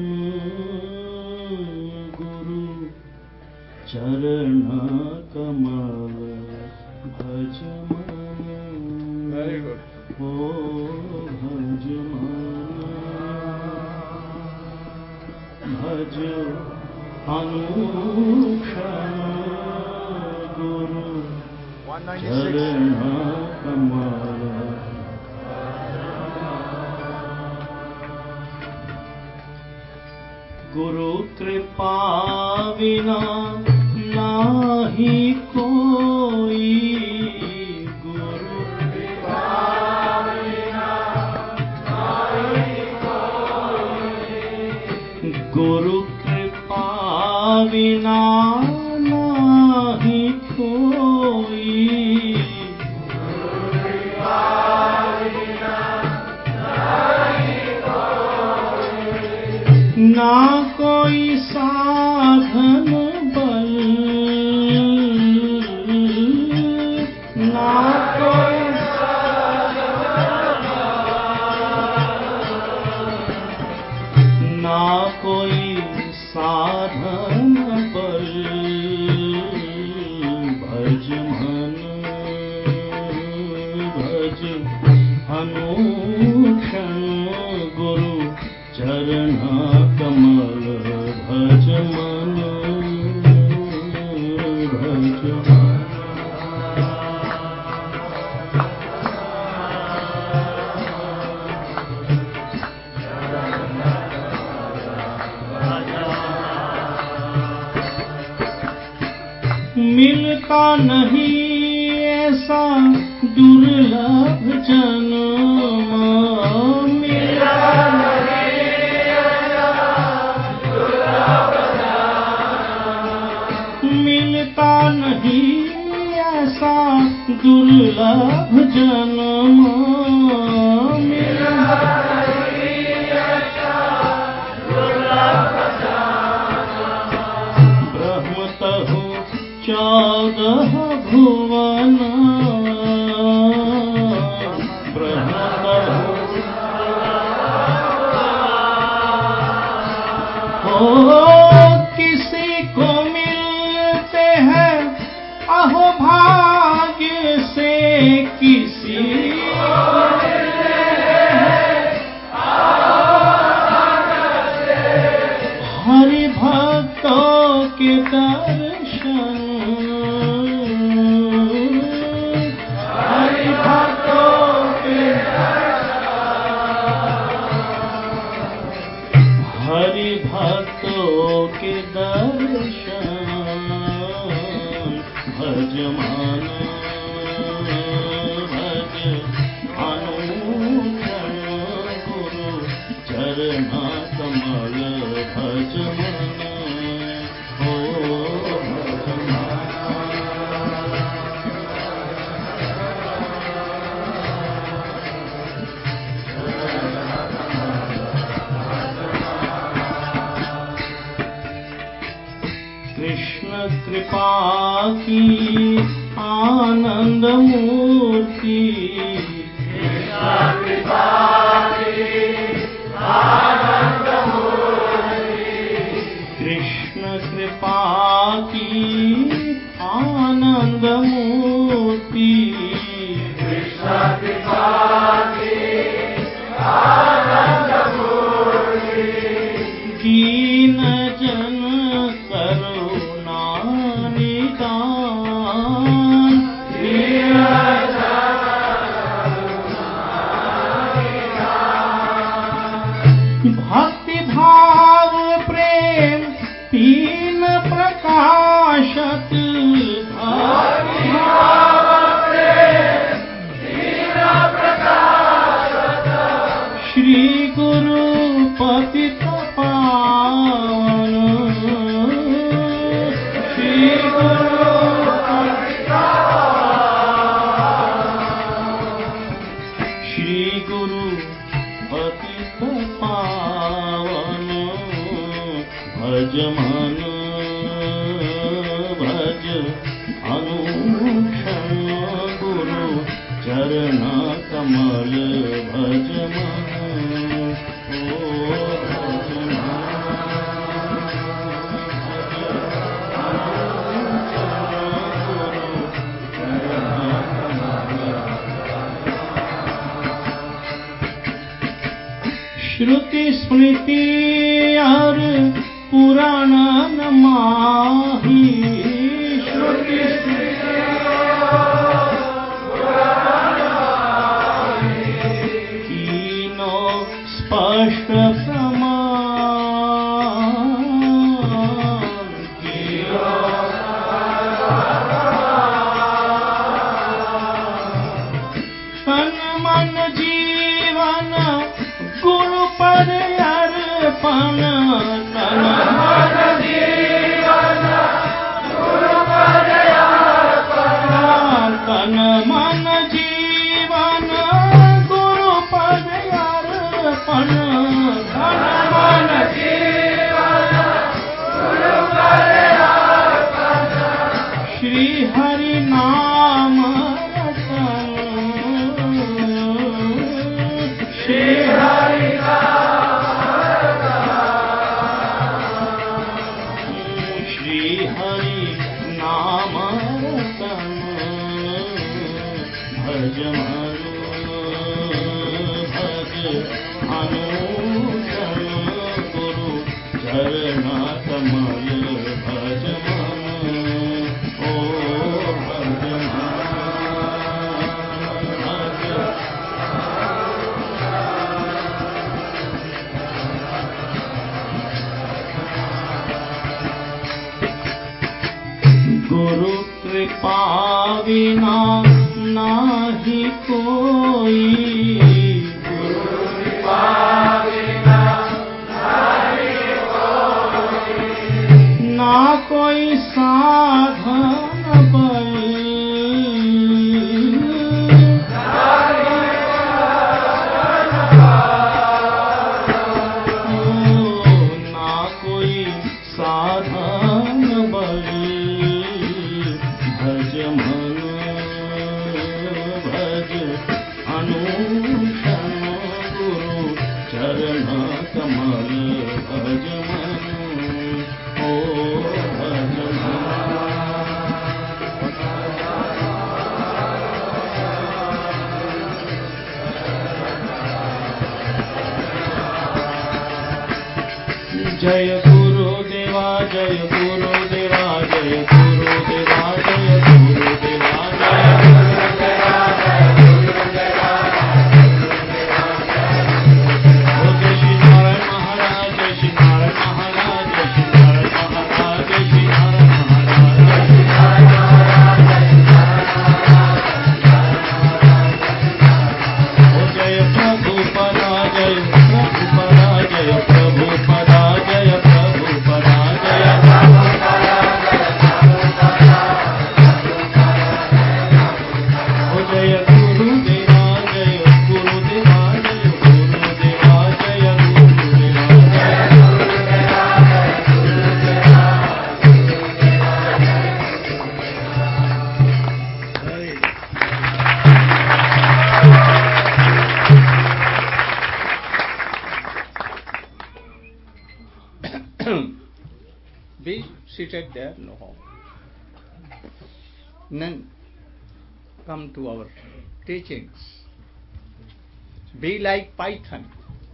गुरु चरण कमल भज मन। Very good. ओ भज मन भज अनुक्षण गुरु चरण कमल। गुरु कृपा बिना नाहि कोई, गुरु कृपा बिना नाहि कोई, गुरु कृपा बिना नाहि कोई, गुरु कृपा बिना नाहि कोई, ना कोई साधन बल, ना कोई साधन बल, ना कोई साधन बल। भज मन भज अनुक्षण गुरु चरण कमल। भज मन भज मिलता नहीं ऐसा दुर्लभ जन्म, मिलता नहीं ऐसा दुर्लभ जन्म, मिलता नहीं ऐसा दुर्लभ जन्म, मिलता नहीं ऐसा दुर्लभ जन्म। ब्रह्म तहु 14 भुवन, ब्रह्म हो किसी को मिलते हैं अहो भाग्य से, किसी को मिलते हैं अहो भाग्य से। हरि भक्तों के दर्शन, हरि भक्तों के दर्शन, हरि भक्तों के दर्शन। भज मन भज अनुक्षण गुरु चरण कमल। भज मन हो भज कृष्ण कृपा की आनंद मूर्ति, कृष्ण कृपा की आनंद मूर्ति, कृष्ण कृपा की आनंद मूर्ति, कृष्ण कृपा की आनंद मूर्ति। दीन जन करुणा प्रकाशत श्री गुरु पतित पावन श्री गुरु श्री गुरु पतित पावन भज मन भज अनुक्षण गुरु चरण कमल भज मन ओ भज श्रुति स्मृति और पुराण न माही श्रुति स्मृति कीनो स्पष्ट प्रमाण कीनो तन मन जीवन गुरु पद अर्पण तन मन जीवन गुरु पद अर्पण तन मन जीवन गुरु पद अर्पण तन मन जीवन गुरु पद अर्पण श्री हरि नाम रतन श्री हरि श्री हरि नाम रतन भज मन भज अनुक्षण गुरु चरण कमल भज मन ओ भज गुरु कृपा बिना नाही कोई गुरु कृपा बिना नाही कोई ना कोई साधन बल ना कोई साधन बल भज मन भज अनुक्षण गुरु चरण कमल भज मन ओ भज जय गुरुदेवा जय गुरुदेवा जय गुरुदेवा जय गुरुदेवा जय गुरुदेवा ओ जय श्री नारायण महाराज जय श्री नारायण महाराज जय श्री नारायण महाराज जय श्री नारायण महाराज जय श्री नारायण महाराज ओ जय प्रभु पदा जय प्रभु पदा जय प्रभु पदा जय प्रभु पदा जय प्रभु पदा ओ जय गुरुदेवा जय गुरुदेवा जय गुरुदेवा जय गुरुदेवा जय गुरुदेवा जय गुरुदेवा Be seated there, no harm. Then come to our teachings. Be like Python.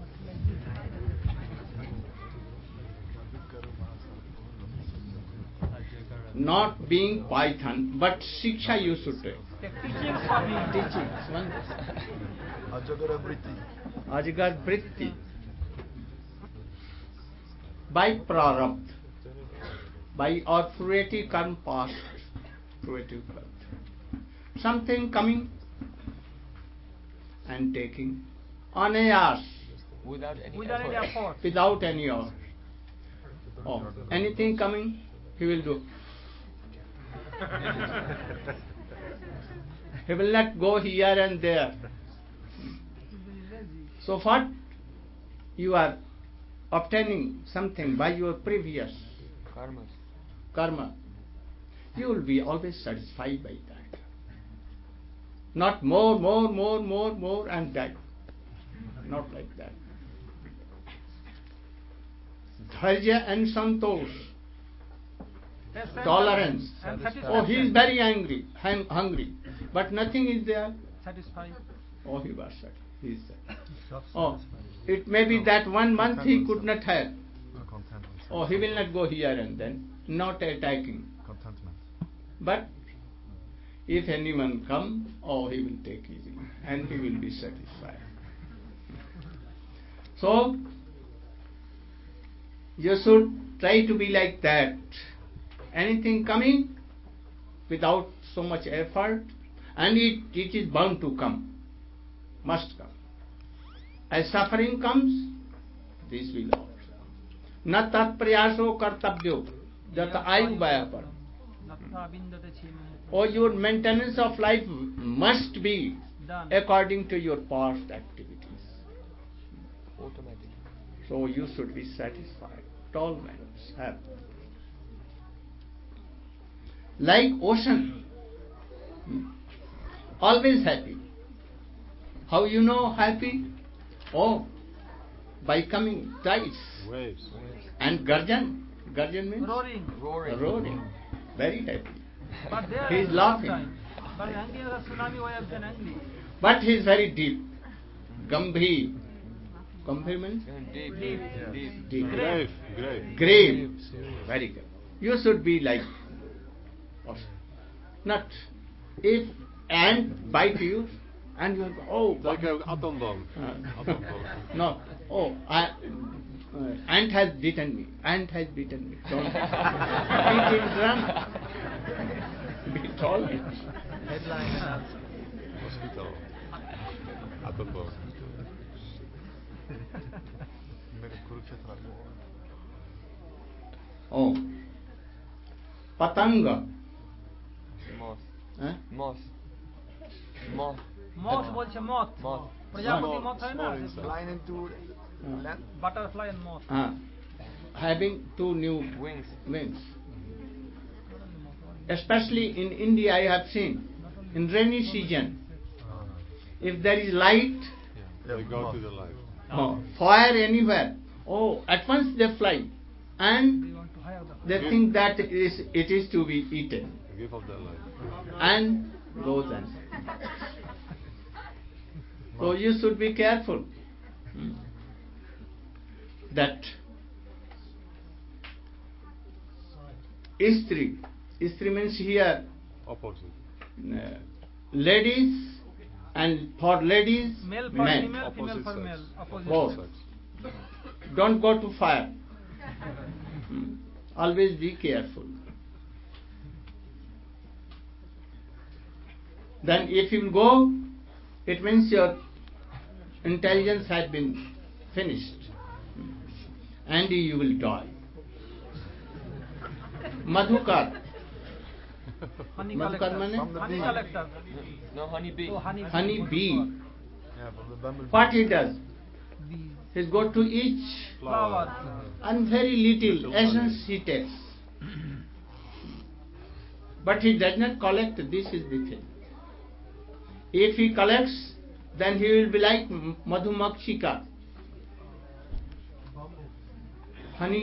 Not being Python, but Shiksha you should take. Teachings. Ajagar Vritti. By Prarabdha. by our fruitive karma past, fruitive karma. Something coming and taking unayas, Without any Without any effort. effort. without any effort. Oh, anything coming, he will do. He will not go here and there. So what you are obtaining something by your previous Karmas. karma, you will be always satisfied by that. Not more, and that. Not like that. Dharya and santosh, tolerance. And Oh, satisfaction. he is very angry, hungry, but nothing is there. Satisfied. Oh, he was sad. He is sad. Oh, it may be that 1 month he could not have. Oh, he will not go here and then, not attacking. Contentment. But if anyone come, oh, he will take easy and he will be satisfied. So, you should try to be like that. Anything coming without so much effort, and it is bound to come, must come. As suffering comes, this will also. Na tat prayaso kartabyo, jata ayu vayapar. Or your maintenance of life must be Done. according to your past activities. Automatic. So you should be satisfied. Tolerance, happy. Like ocean, always happy. How you know happy? Oh, by coming tides Waves. and garjan. Garjan means Roaring. roaring. Very happy. But there He is at laughing. some time. But angry as a tsunami waves and angry. But he is very deep. Gambhir. Gambhir means Deep. deep. Grave. Grave. Very good. You should be like ocean. Not if ant bite you and you go, oh, Like an atom bomb. no, oh, ant has bitten me. Ant has bitten me. Don't beat him, run. Be tolerant. Headline. Mosquito. Atom bomb. Oh, patanga. Moth. Eh? Moth. Moth বলছে moth. Moth. প্রজাপতি moth হয় না? Flying into land. Butterfly and moth. Having two new Wings. Especially in India, I have seen in rainy season, if there is light, They go to the light. fire anywhere, oh, at once they fly and They want to hire the they think that it is to be eaten Give up their life. and goes and. So you should be careful that Istri means here Opposite. ladies, and for ladies, male for men. female, female Opposite for sex. male. Opposite Both. sex. Don't go to fire. Always be careful. Then if you go, it means your intelligence has been finished and you will die. Madhukar. Honey Madhukar collector. means Honey collector. No, honeybee. Oh, honey. honey bee. Yeah, from the bumblebee. What he does? Bees. He go to each Flower. and very little essence he takes. But he does not collect. This is the thing. If he collects, then he will be like Madhumakshika. Honey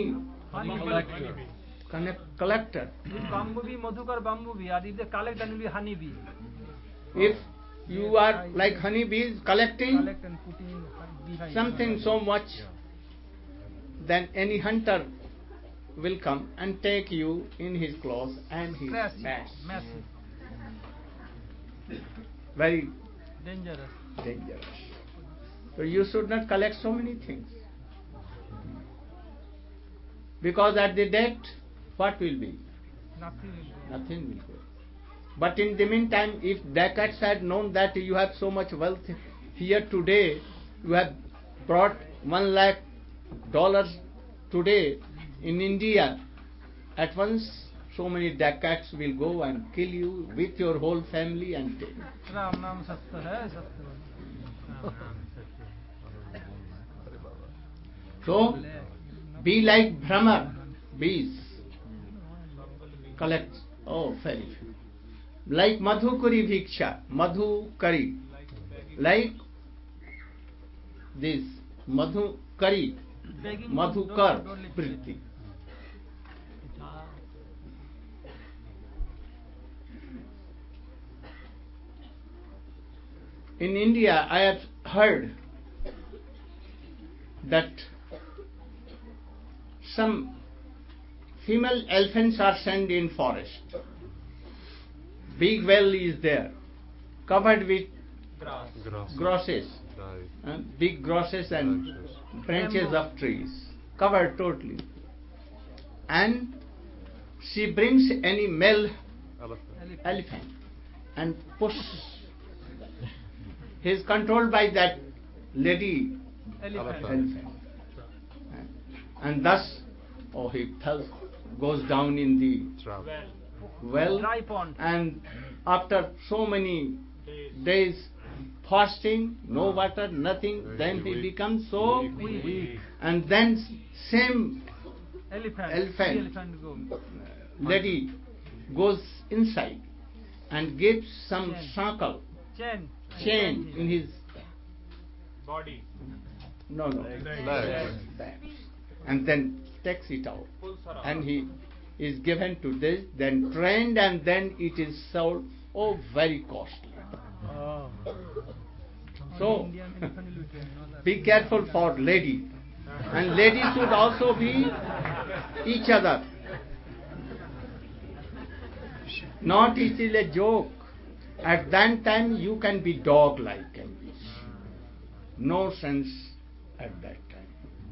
collector. This bumblebee, Madhukar bumblebee, and if they collect, then will be honeybee. If you are like honeybees collecting Collect and putting in beehive. something so much, then any hunter will come and take you in his claws and his Stress. mass. Massive. Very Dangerous. dangerous. So you should not collect so many things. Because at the death, what will be? Nothing will go. Nothing will go. But in the meantime, if Descartes had known that you have so much wealth here today, you have brought $1 lakh today in India, at once so many Descartes will go and kill you with your whole family and take. Ram नाम सत्य है सत्य So, be like Brahma, bees, collect, very few. Like Madhukari Bhiksha, Madhukari, like this Madhukari, Madhukar Vritti. In India, I have heard that some female elephants are sent in forest. Big well is there, covered with grasses, big grasses and branches of trees, covered totally. And she brings any male elephant and pushes. He is controlled by that lady elephant. And thus, he goes down in the well, Dry pond. and after so many days fasting, no water, nothing, then he becomes so weak. And then same elephant go. lady goes inside and gives some shankle, chain in his body. No. Legs. And then takes it out. And he is given to this, then trained, and then it is sold. Very costly. So, be careful for lady. And ladies should also be each other. Not it is a joke. At that time you can be dog-like and be no sense at that time.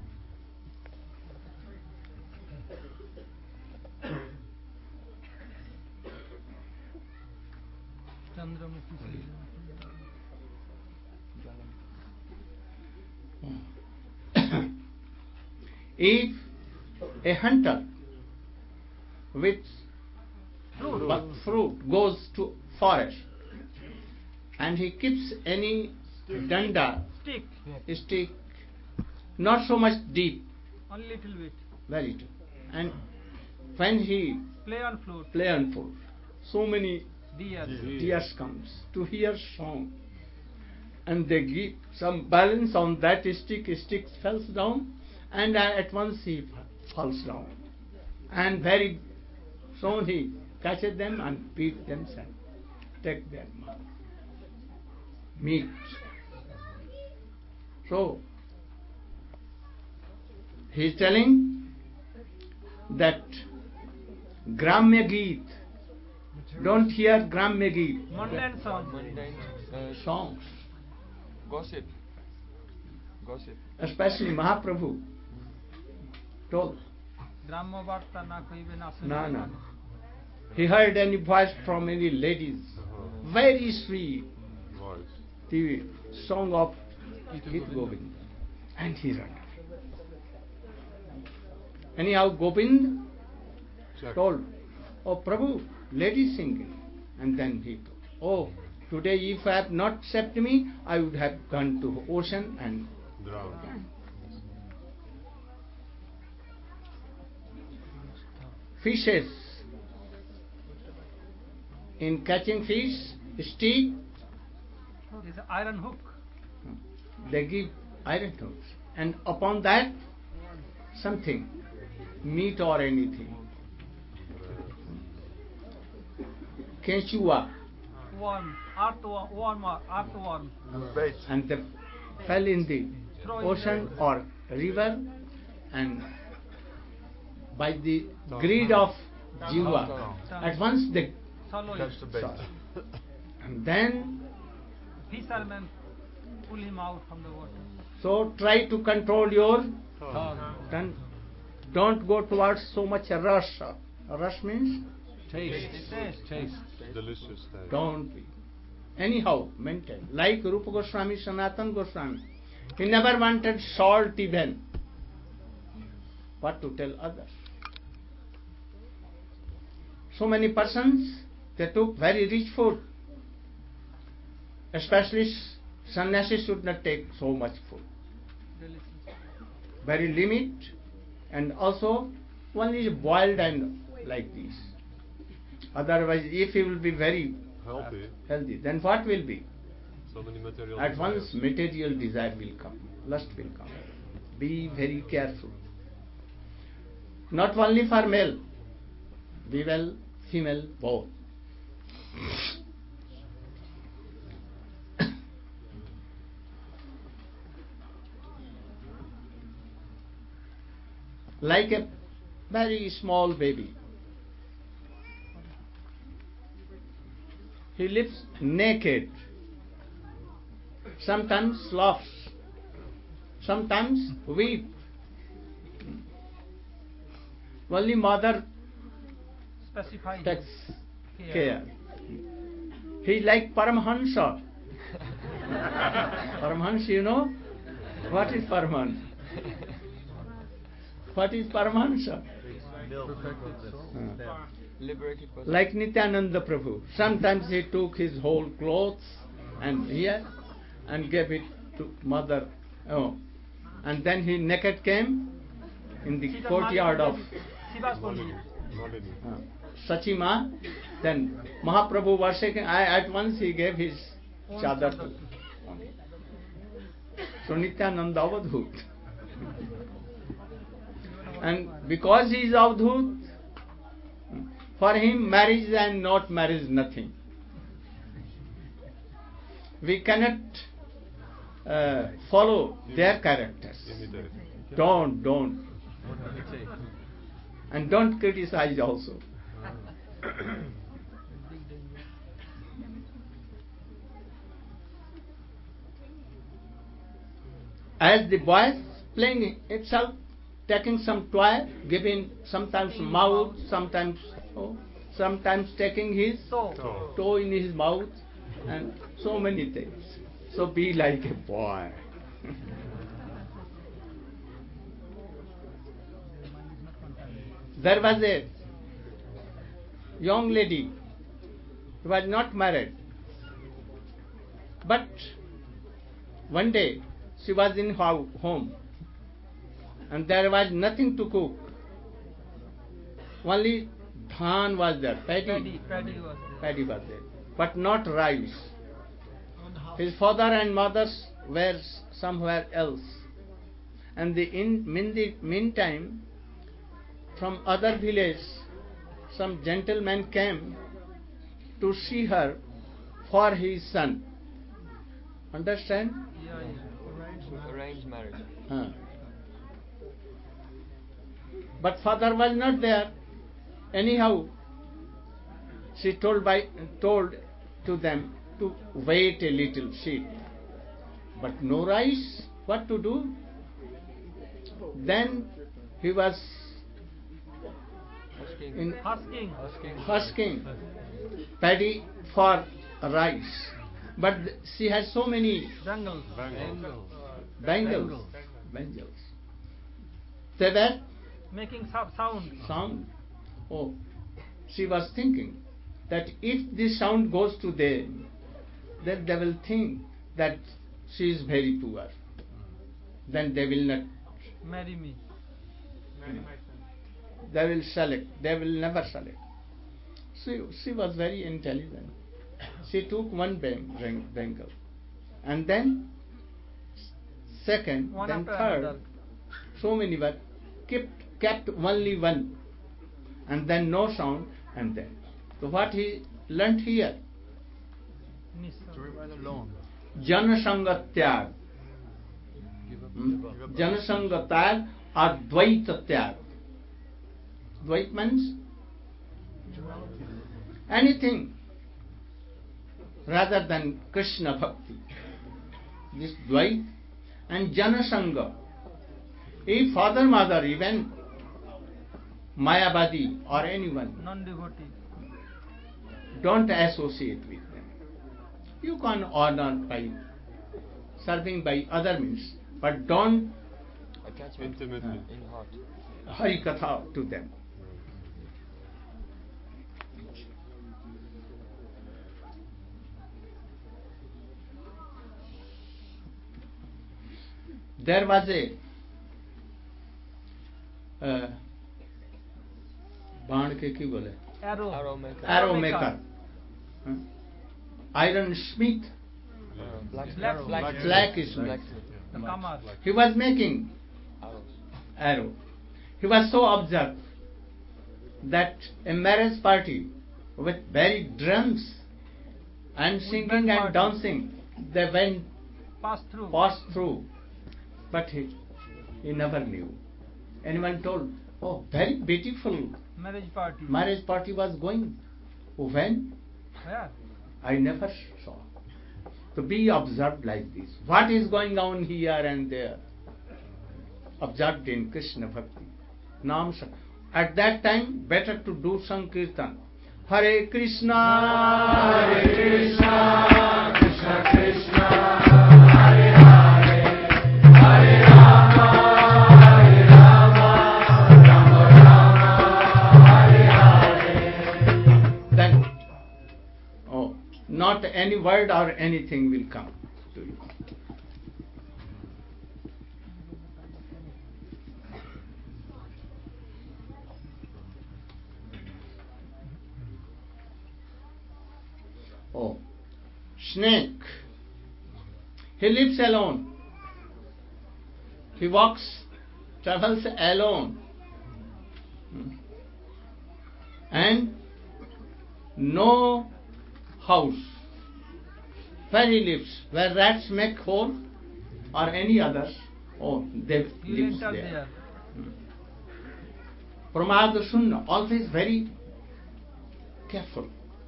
If a hunter with fruit goes to forest and he keeps any danda, stick, not so much deep, only little bit, very little, and when he play on flute, so many deers comes to hear song, and they give some balance on that stick falls down, and at once he falls down, and very soon he catches them and beat them and take their meat. So he is telling that Gramya Geet, don't hear Gramya Geet, mundane songs, gossip. Especially Mahaprabhu told, no. He heard any voice from any ladies, very sweet, the song of Git Govind, and he ran away. Anyhow, Govind told, Prabhu, ladies singing. And then he told, today if I have not accepted me, I would have gone to ocean and drowned. Fishes, in catching fish, stick, is iron hook. They give iron hooks, and upon that something, meat or anything. Kenchua. Worm, earthworm. And they fell in the ocean or river, and by the greed of Jiva, at once they Catch the bait. and then Fishermen pull him out from the water. so try to control your tongue. Don't go towards so much rush Ras means Taste. Taste. Delicious taste. don't be. Anyhow, maintain. Like Rupa Goswami, Sanatana Goswami. He never wanted salt even. What to tell others? So many persons, they took very rich food. Especially sannyasis should not take so much food. Very limit, and also one is boiled and like this. Otherwise, if he will be very healthy, then what will be? So many material At once desires. material desire will come, lust will come. Be very careful. Not only for male, be well, female, both. Like a very small baby. He lives naked, sometimes laughs, sometimes weep. Only mother Specify takes his care. He like Paramahansa. Paramahansa, you know? What is Paramahansa? What is Paramahansa? Liberated person. Like Nityananda Prabhu. Sometimes he took his whole clothes and here and gave it to mother. Oh. And then he naked came in the courtyard of Sachima. Then Mahaprabhu was shaking. At once he gave his chadar to. So Nityananda Avadhut. And because he is Avadhut, for him marriage and not marriage nothing. We cannot follow their characters. Imitate. Don't. And don't criticize also. As the boy playing itself, taking some toy, giving sometimes mouth, sometimes taking his toe in his mouth, and so many things. So be like a boy. There was a young lady who was not married, but one day she was in her home and there was nothing to cook. Only dhan was there, paddy was there, but not rice. His father and mother were somewhere else. And in the meantime, from other village, some gentleman came to see her for his son. Understand? Arranged marriage. But father was not there. Anyhow, she told to them to wait a little, sit. But no rice, what to do? Then he was husking paddy for rice. But she had so many bangles. They were making sound. Oh, she was thinking that if this sound goes to them, then they will think that she is very poor. Then they will not marry me. Marry my son. They will select. They will never select. She was very intelligent. She took one bangle, and then second, one then after third. another. So many were kept only one, and then no sound, and then. So what he learnt here? To remain alone. Janasanga tyag. Janasanga tyag or Dvaita tyag. Dvait means anything rather than Krishna Bhakti. This Dvait and Janasanga. If father, mother, even Mayavadi or anyone, Non-devotee. don't associate with them. You can honor by serving by other means, but don't Attachment Intimately. in heart. Hari Katha to them. There was a बाण के की बोले Arrow. arrow maker, iron smith, blacksmith. The Kamar. He was making arrow. He was so observed that a marriage party with very drums and singing and dancing, they went Passed through. but he never knew. Anyone told, oh, very beautiful Marriage party was going. When? Where? I never saw. To be observed like this. What is going on here and there? Observed in Krishna Bhakti. Nam. At that time, better to do Sankirtan. Hare Krishna, Krishna Krishna, Hare Hare, Hare Rama, Rama Rama, Hare Hare. Then, not any word or anything will come to you. Oh, snake. He lives alone. He walks, travels alone. And no house. Where he lives, where rats make hole or any others, they live there. Pramad Shunna, always very careful.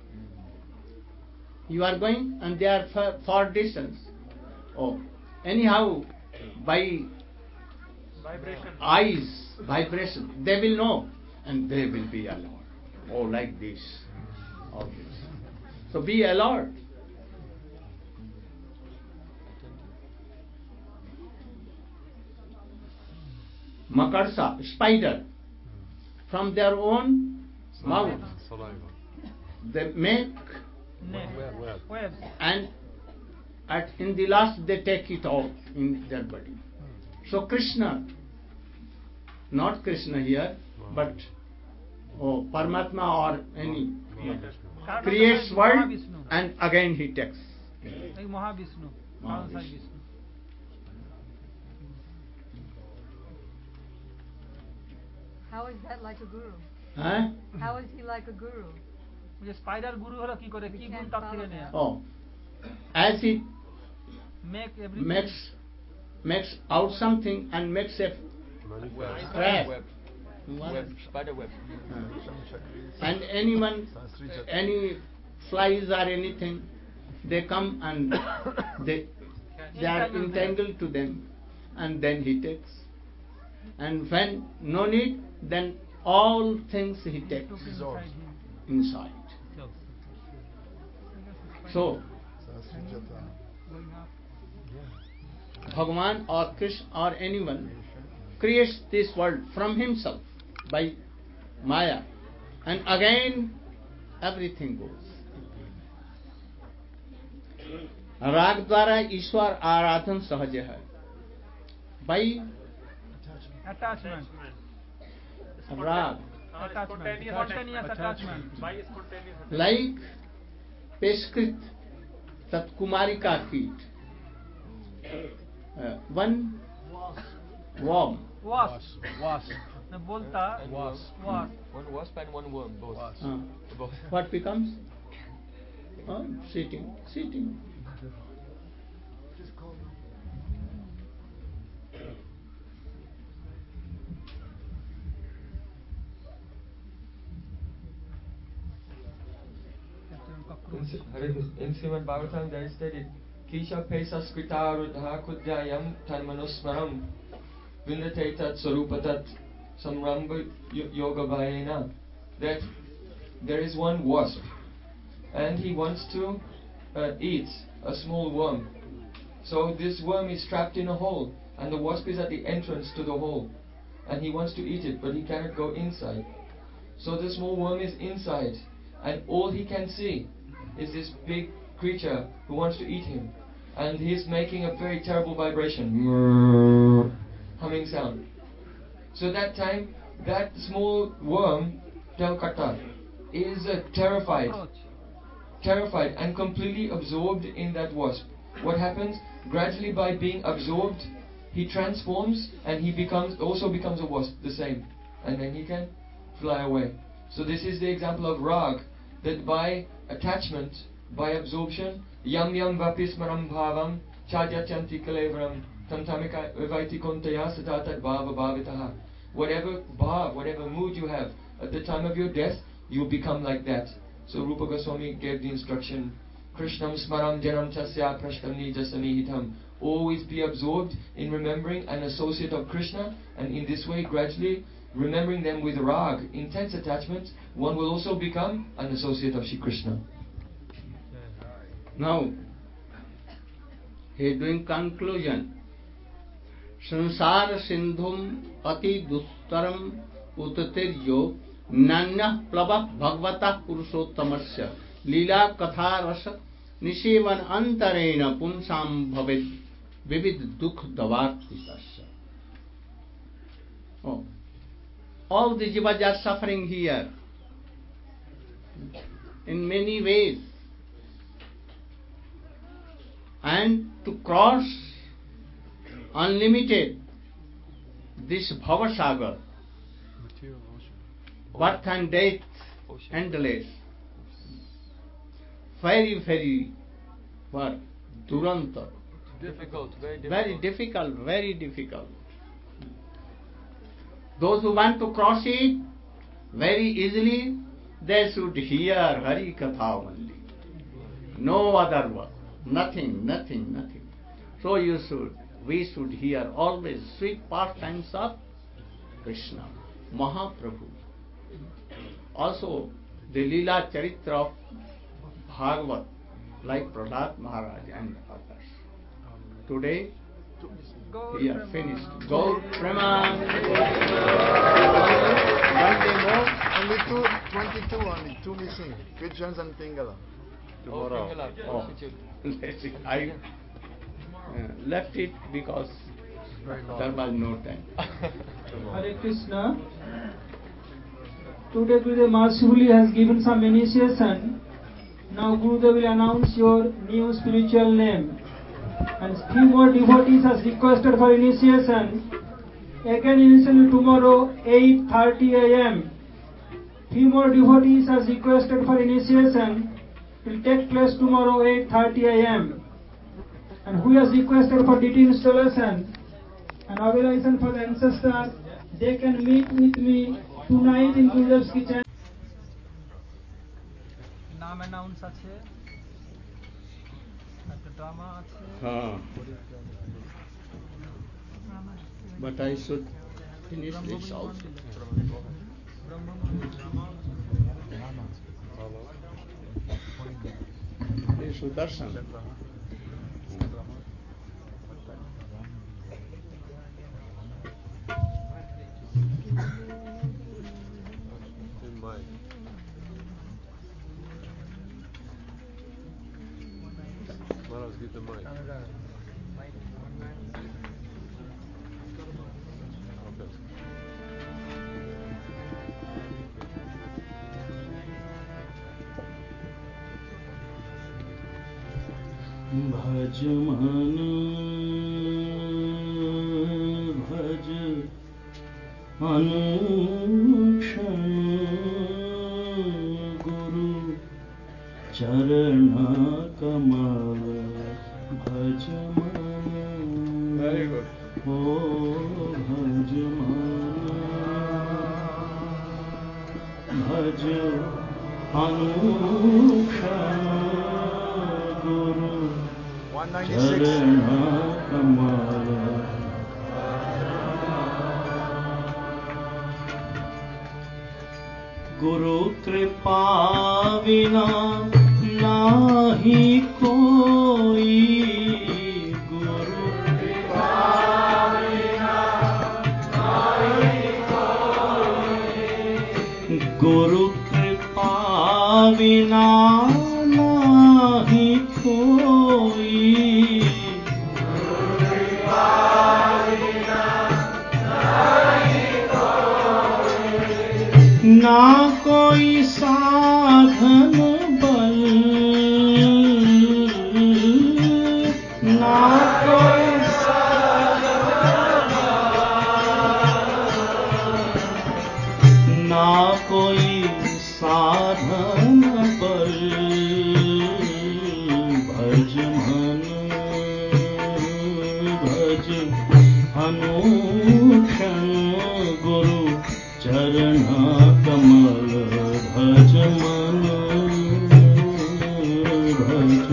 You are going and they are far distance. Anyhow, by vibration, they will know and they will be alert. Like this. So be alert. Makarsa, spider, from their own mouth, Saliva. they make webs. And in the last they take it out in their body. So Krishna, not Krishna here, but Paramatma or any, creates world and again he takes. Like Mahavishnu. How is that like a guru? Huh? How is he like a guru? Spider guru holo ki kore ki gun tak theke neya. As he Make everything. makes out something and makes a trap. Spider web. And any flies or anything, they come and they are entangled to them, and then he takes. And when no need, then all things he takes inside. So, Bhagavan or Krishna or anyone creates this world from himself by Maya, and again everything goes. राग द्वारा ईश्वर आराधन सहज है. By attachment. Rag. Spontaneous attachment. By spontaneous. Like Peshkrit, that Kumarika feet. One worm. Wasp. Bolta. Wasp. One wasp and one worm, both. Both. What becomes? Sitting. In Srimad Bhagavatam there is stated, Kisha Pesa Skrita Rudha Kudyayam Tanmanusmaram Vindate Tat Sarupatat Samramba Yoga Bhayena, that there is one wasp and he wants to eat a small worm. So this worm is trapped in a hole and the wasp is at the entrance to the hole and he wants to eat it, but he cannot go inside. So the small worm is inside and all he can see is this big creature who wants to eat him, and he's making a very terrible vibration, humming sound. So that time, that small worm, Telkata, is terrified and completely absorbed in that wasp. What happens? Gradually, by being absorbed, he transforms and he also becomes a wasp, the same, and then he can fly away. So this is the example of rag, that by attachment, by absorption, yam yam vapismaram bhavam chajachanti kalevaram tamtamika evaiti kontaya satatat bhava bhavitaha. Whatever bhav, whatever mood you have at the time of your death, you become like that. So Rupa Goswami gave the instruction, Krishnam smaram janam chasya prashtam nijasamihitam. Always be absorbed in remembering an associate of Krishna, and in this way gradually remembering them with rag, intense attachment, one will also become an associate of Shri Krishna. Now, he is doing conclusion. Sansara sindhum ati dustaram utatiryo nanya plava bhagavata purushottamasya lila katha rasa nishevan antarena punsam bhavet vivid dukh davartisasya. Oh. All the jivas are suffering here in many ways. And to cross unlimited this Bhavasagar, birth and death, endless, very, very what? Duranta. Difficult, very difficult. Very difficult. Those who want to cross it very easily, they should hear Hari Katha only. No other word. Nothing. So we should hear always sweet pastimes of Krishna, Mahaprabhu. Also the Leela Charitra of Bhagavat, like Prahlad Maharaj and others. Today we are finished. Gaur Preman. One day more. Only 22 only, 2 missing. Pigeons and Pingala. Tomorrow. Oh. I left it because there was no time. Hare Krishna. Today Gurudev mercifully has given some initiation. Now Gurudev will announce your new spiritual name. And few more devotees has requested for initiation. Again initially tomorrow 8:30 a.m. Few more devotees has requested for initiation. Will take place tomorrow 8:30 a.m. And who has requested for deity installation and adoration for the ancestors, they can meet with me tonight in Gurudev's kitchen. নাম announce আছে, একটা drama আছে। But I should finish this also. Sudarshan. Maharaj, give the mic. Okay. भजमान भज अनुक्षण गुरु चरण कमल भजमान। Very good. ओ भजमान भज अनुक्षण गुरु चरण कमल कृपा बिना नाही कोई, गुरु कृपा बिना नाही कोई, गुरु कृपा बिना नाही कोई, गुरु कृपा बिना नाही कोई, ना कोई साधन बल, ना कोई साधन बल, ना कोई साधन बल, भज मन भज अनुक्षण गुरु चरण कमल, भज मन भज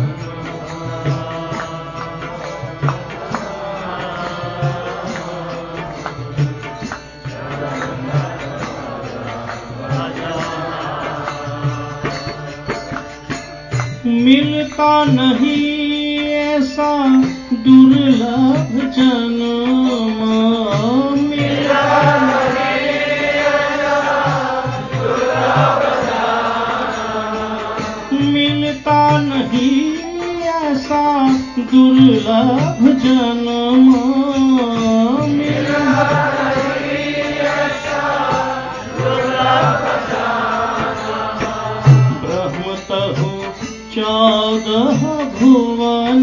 मिलता नहीं ऐसा दुर्लभ जन्म, मिलता नहीं ऐसा दुर्लभ जन्म, मिलता नहीं ऐसा दुर्लभ जन्म, मिलता नहीं ऐसा दुर्लभ जन्म, ब्रह्मतहु 14 भुवन,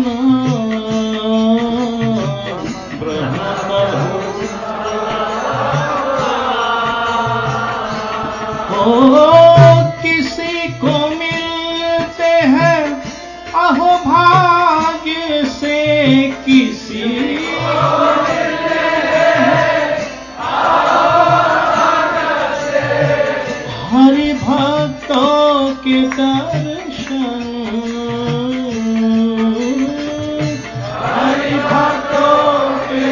ब्रह्मतहु हो किसी को मिलते हैं अहो भाग्य से, किसी को मिलते हैं अहो भाग्य से, हरि भक्तों के दर्शन, हरि भक्तों के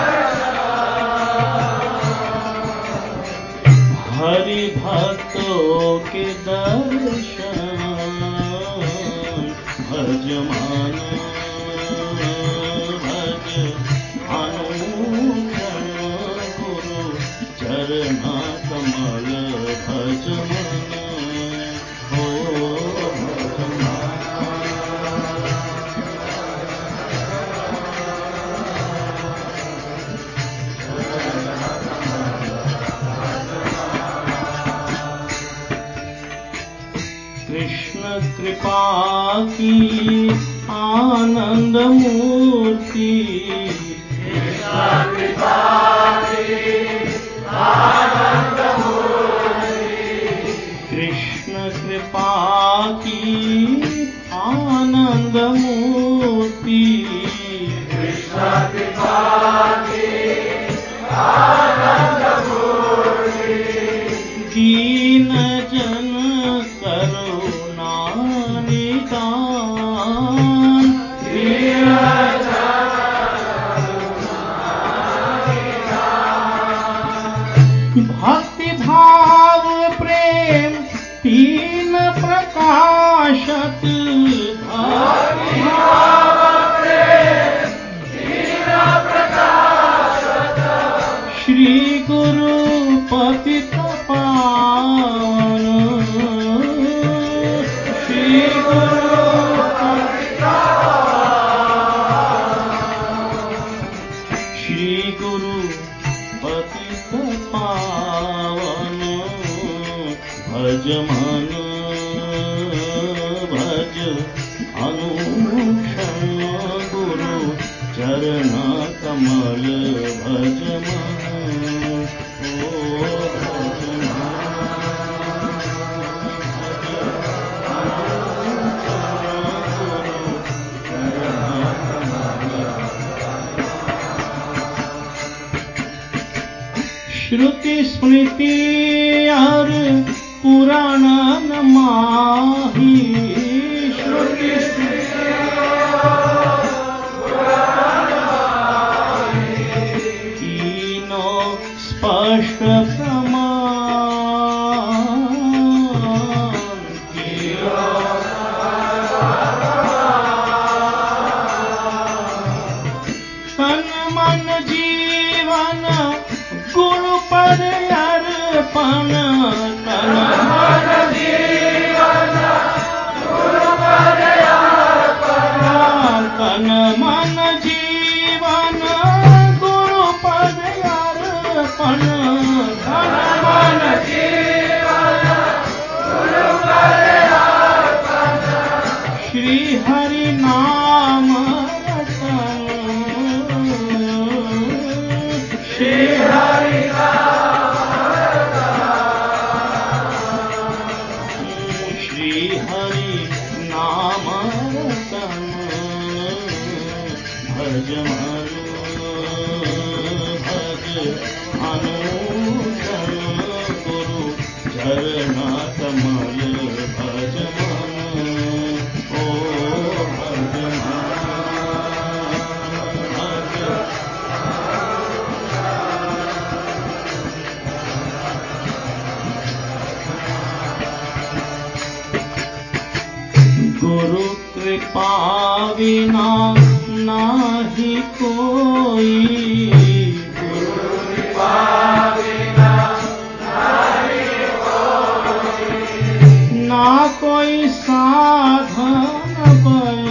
दर्शन, हरि भक्तों के दर्शन, भज मन भज अनुक्षण गुरु चरण कमल, भज मन हो भज मन। कृष्ण कृपा की आनंद मूर्ति, कृष्ण कृपा की आनंद मूर्ति, कृष्ण कृपा की आनंद मूर्ति, कृष्ण कृपा की आनंद मूर्ति, दीन जन करुणा निदान, दीन जन भक्ति भाव प्रेम तीन प्रकाशत, भक्ति भाव प्रेम तीन प्रकाशत, श्री गुरु पतित पावन, श्री गुरु पतित पावन, श्री गुरु पतित पावन, भज मन भज अनुक्षण गुरु चरण कमल, भज मन ओ भज मन भज अनुक्षण गुरु चरण कमल, श्रुति स्मृति और पुराण न माही, श्रुति स्मृति और पुराण न माही, तीनों स्पष्ट प्रमाण, मन तन मन जीवन गुरु पद अर्पण तन मन जीवन गुरु पद अर्पण तन मन जीवन गुरु पद अर्पण श्री हरि नाम रतन श्री हरि नाम रतन श्री हरि नाम रतन भज मन भज अनुषण गुरु चरण कमल भज मन ओ भज मन भज गुरु कृपा बिना नाही कोई गुरु कृपा बिना नाही कोई ना कोई साधन बल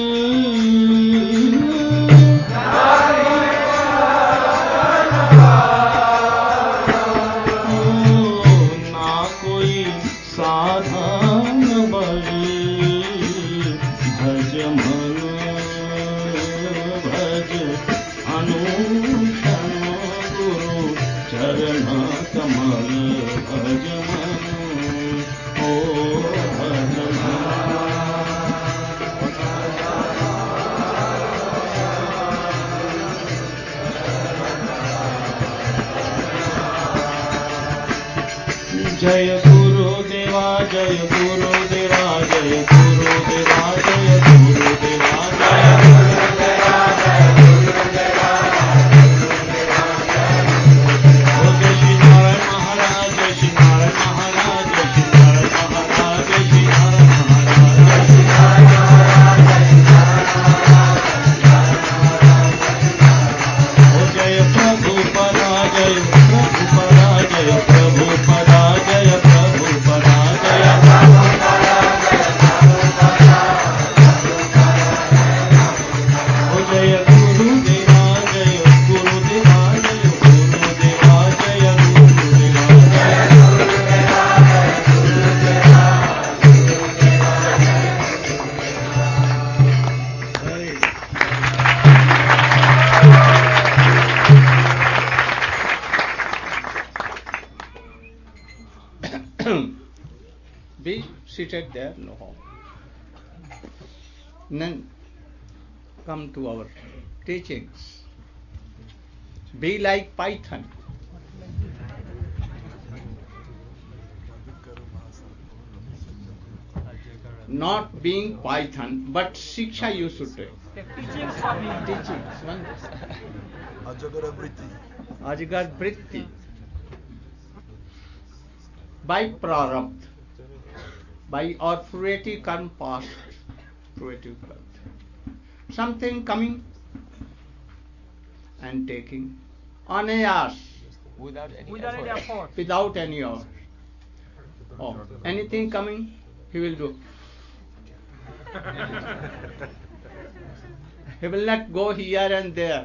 ना कोई साधन बल भज मन भज अनुषण गुरु चरण कमल भज मन ओ भज जय गुरुदेवा जय गुरुदेवा जय गुरुदेवा जय गुरुदेवा जय गुरुदेवा जय गुरुदेवा ओ जय श्री नारायण महाराज जय श्री नारायण महाराज जय श्री नारायण महाराज जय श्री नारायण महाराज जय श्री नारायण महाराज जय श्री नारायण ओ जय प्रभु पराजय प्रभु पराजय प्रभु पराजय प्रभु पराजय प्रभु पराजय प्रभु पराजय ओ जय गुरुदेवा जय गुरुदेवा जय गुरुदेवा जय गुरुदेवा जय गुरुदेवा जय गुरुदेवा Be seated there, no harm. Then come to our teachings. Be like Python. Not being Python, but Shiksha you should take. Teachings for me. Teachings. One. Ajagara Vritti. Ajagar Vritti. By Prarabdha. By or fruitive karma past. Fruitive karma. Something coming and taking. Anayas. Without any Without any effort. effort. Without any effort. Oh, anything coming, he will do. He will not go here and there.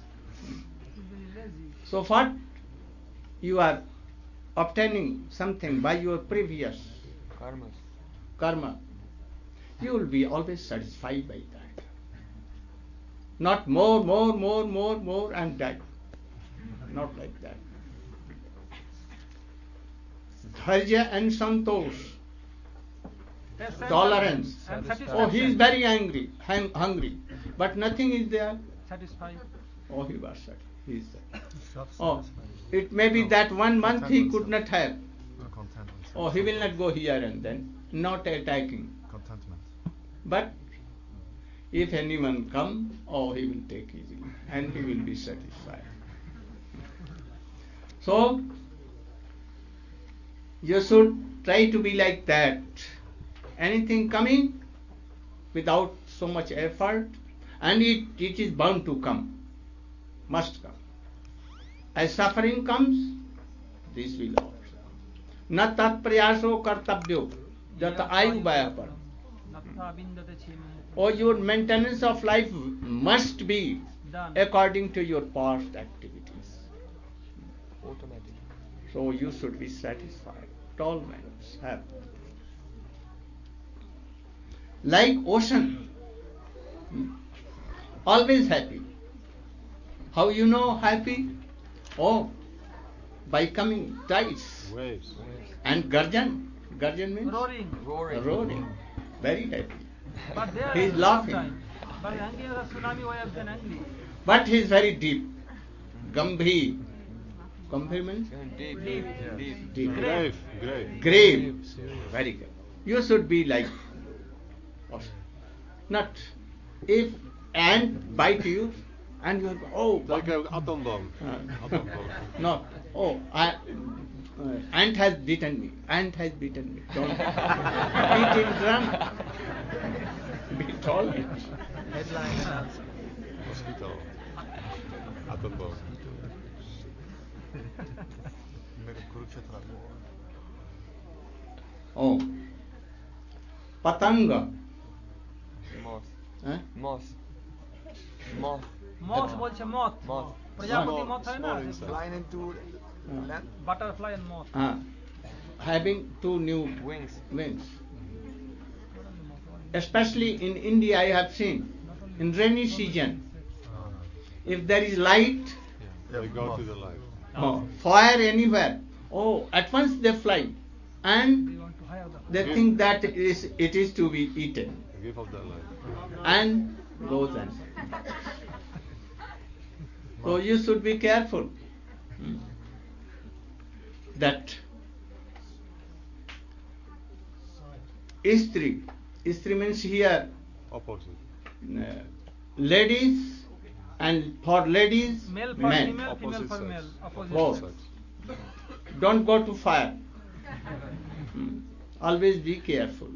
So what you are obtaining something by your previous karma, you will be always satisfied by that. Not more and that. Not like that. Dharya and Santosh. Tolerance. And Oh, he is very angry, hungry, but nothing is there. satisfied. Oh, he was sad. He is sad. Oh, it may be that 1 month he could not have. Oh, he will not go here and then, not attacking. But if anyone come, oh, he will take easily and he will be satisfied. So, you should try to be like that. Anything coming without so much effort, and it is bound to come, must come. As suffering comes, this will also. न तत्प्रयासो कर्तव्यो जत आयु via पर. Or your maintenance of life must be according to your past activities. Automatic. So you should be satisfied. All men have. Like ocean, always happy. How you know happy? Oh, by coming tides. Waves. And Garjan. Garjan means? Roaring. Very happy. But there He is laughing. But angry or tsunami waves and angry. But he is very deep. Gambhir. Gambhir means? Deep. Grave. Grave. Very good. You should be like ocean. Not if ant bite you and you go, Like an atom bomb. no. Oh, ant has beaten me. Ant has beaten me. Don't beat him drum. Beat all it. Mosquito. Atom bomb. Oh. Patanga. Moth. Eh? Moth. Moth. Moth বলছে moth. Moth. প্রজাপতি moth হয় না? Flying into land. Butterfly and moth. Having two new wings. Especially in India, I have seen in rainy season, if there is light, They go to the light. fire anywhere, at once they fly and they think that it is to be eaten Give up that light. and goes and so you should be careful that Istri means here Opposite. ladies, and for ladies Male for men. female, female for Opposite male. sex. Opposite Both. sex. Don't go to fire. Always be careful.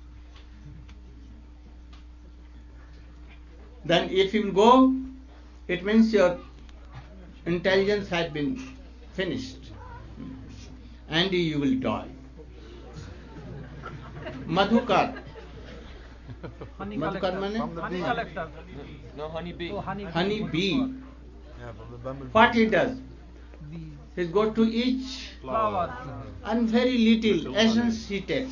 Then if you go, it means your intelligence has been finished and you will die. Madhukar. Honey Madhukar collector. means? Honey collector. No, honey bee. Oh, honey Honeybee. Yeah, from the bamboo. What he does? Bees. He goes to each Flower. and very little essence he takes.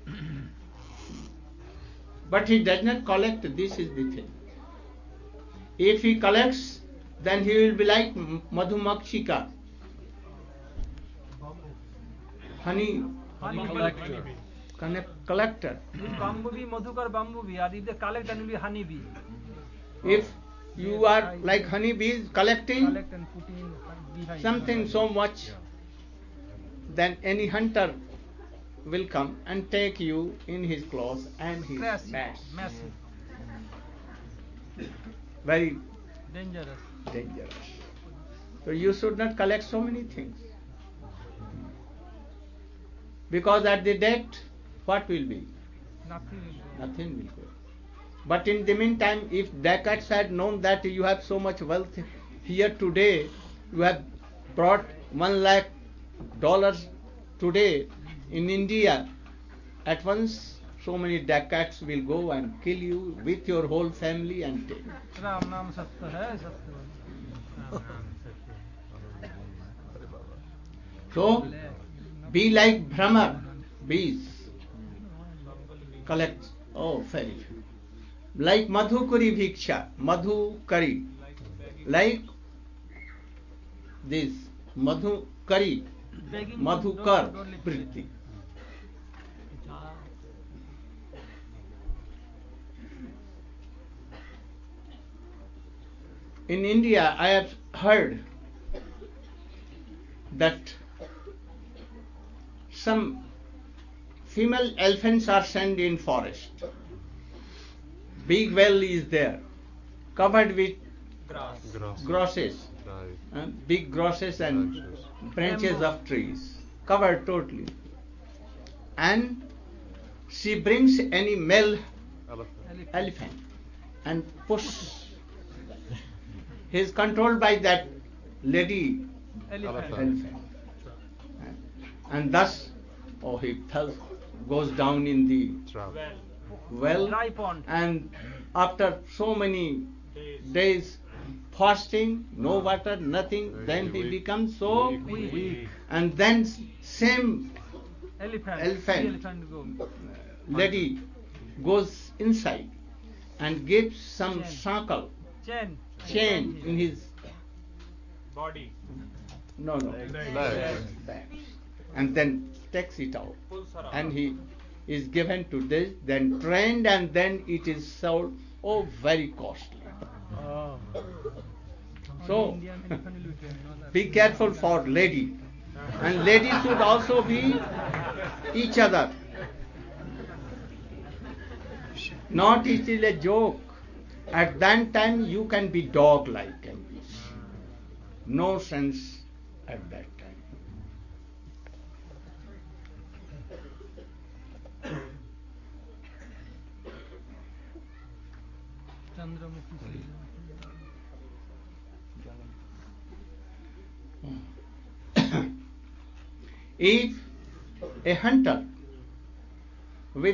But he does not collect. This is the thing. If he collects, then he will be like Madhumakshika. Honey collector. Bumblebee, Madhukar bumblebee. And if they collect, then it will be honeybee. If you are like honeybees collecting Collect and put in beehive. something so much, then any hunter will come and take you in his claws and his nets. Massive. Very Dangerous. dangerous. So you should not collect so many things. Because at the death, what will be? Nothing will go. Nothing will go. But in the meantime, if Descartes had known that you have so much wealth here today, you have brought $1 lakh today in India, at once so many Descartes will go and kill you with your whole family and take. Ram नाम सत्य है सत्य So, be like Brahma, bees. Collect. Oh, very few. Like Madhukari Bhiksha, Madhukari. Like this, Madhukari, Madhukar Vritti. In India, I have heard that some female elephants are sent in forest. Big well is there, covered with grasses, big grasses and branches of trees, covered totally. And she brings any male elephant and push. He is controlled by that lady elephant. And thus or he goes down in the Trap. well, Dry pond. and after so many days fasting, no water, nothing, then he Weak. becomes so Weak. and then same Elephant. Elephant. See elephant go. lady goes inside and gives some Chain. shankle, Chain. in his Body. no Legs. back, and then takes it out, and he is given to this, then trained, and then it is sold. Oh, very costly. So be careful for lady, and ladies should also be each other. Not it is a joke. At that time you can be dog-like and be no sense at that time. If a hunter with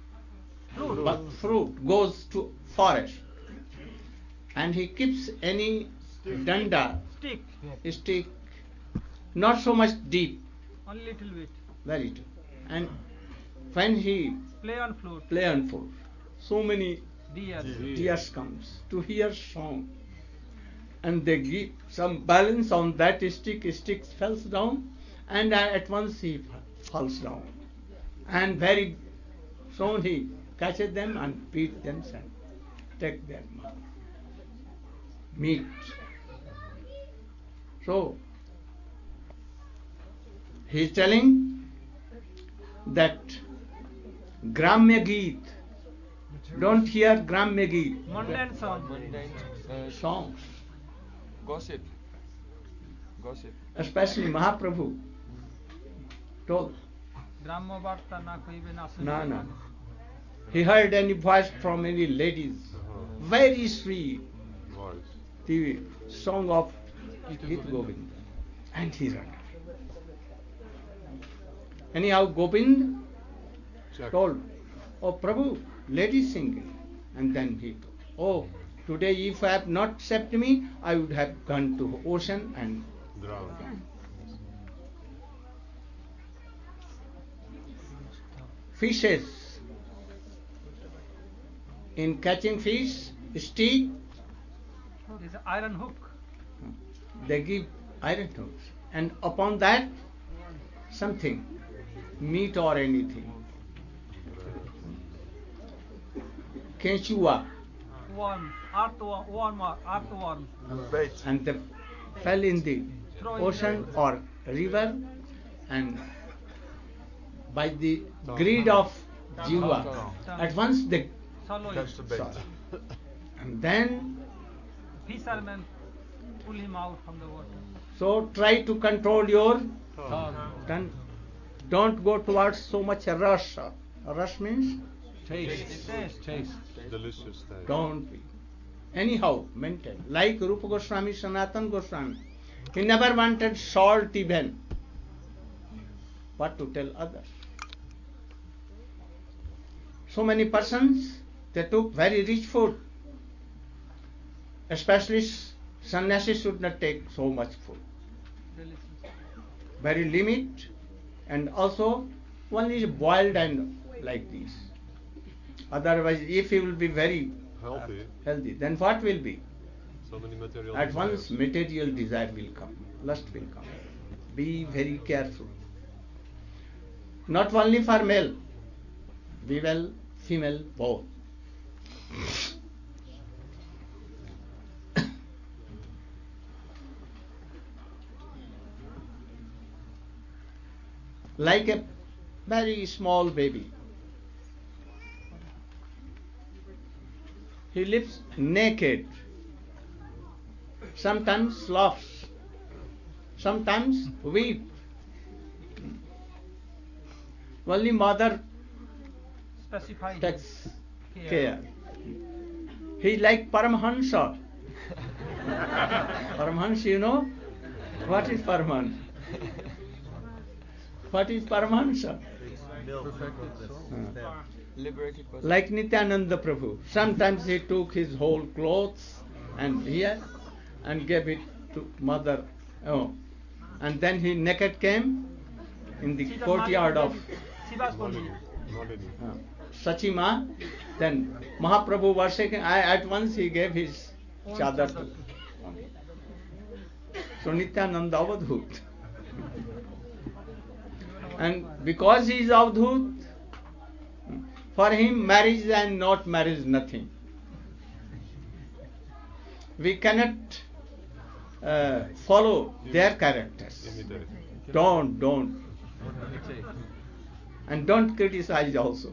fruit goes to forest and he keeps any danda stick, not so much deep, Only little bit. very deep, and when he Play on flute. so many Deer. deers comes to hear song, and they give some balance on that stick falls down, and at once he falls down, and very soon he catches them and beat them and take their meat. So he is telling that Gramya Geet, don't hear Gramya Geet, Mundane song. songs, Gossip. especially Mahaprabhu told, Gramma Varta na koibe na suni. no. He heard any voice from any ladies, very sweet, Voice. the song of Git Govind, and he ran away. Anyhow, Govind Check. told, "Oh Prabhu, ladies singing," and then he told, "Oh, today if I have not saved me, I would have gone to ocean and Drown. fishes. In catching fish, stick, Is an iron hook. they give iron hooks, and upon that something, meat or anything, kenchua, Worm. Earthworm. and they fell in the Throw in ocean the- or river, and by the greed of jiva, at once they Swallow it. saw. And then, Fisherman pull him out from the water. so try to control your tongue. Don't go towards so much rush. Rush means Taste. Delicious taste. don't be. Anyhow, maintain. Like Rupa Goswami, Sanatan Goswami, he never wanted salt even. What to tell others? So many persons, they took very rich food. Especially sannyasis should not take so much food. Very limit, and also one is boiled and like this. Otherwise, if he will be very Healthy. then what will be? So many material At once desires. material desire will come, lust will come. Be very careful. Not only for male, be well, female, both. Like a very small baby, he lives naked, sometimes laughs, sometimes weeps. Only mother Specify. takes care. He is like Paramahansa. Paramahansa, you know? What is Paramahansa? What is Paramahansa? Liberated person. Like Nityananda Prabhu. Sometimes he took his whole clothes and here and gave it to mother. Oh. And then he naked came in the courtyard of Sachima. Then Mahaprabhu was shaken. At once he gave his chadar to. So Nityananda Avadhut. And because he is Avadhut, for him marriage and not marriage nothing. We cannot follow their characters. Don't. And don't criticize also.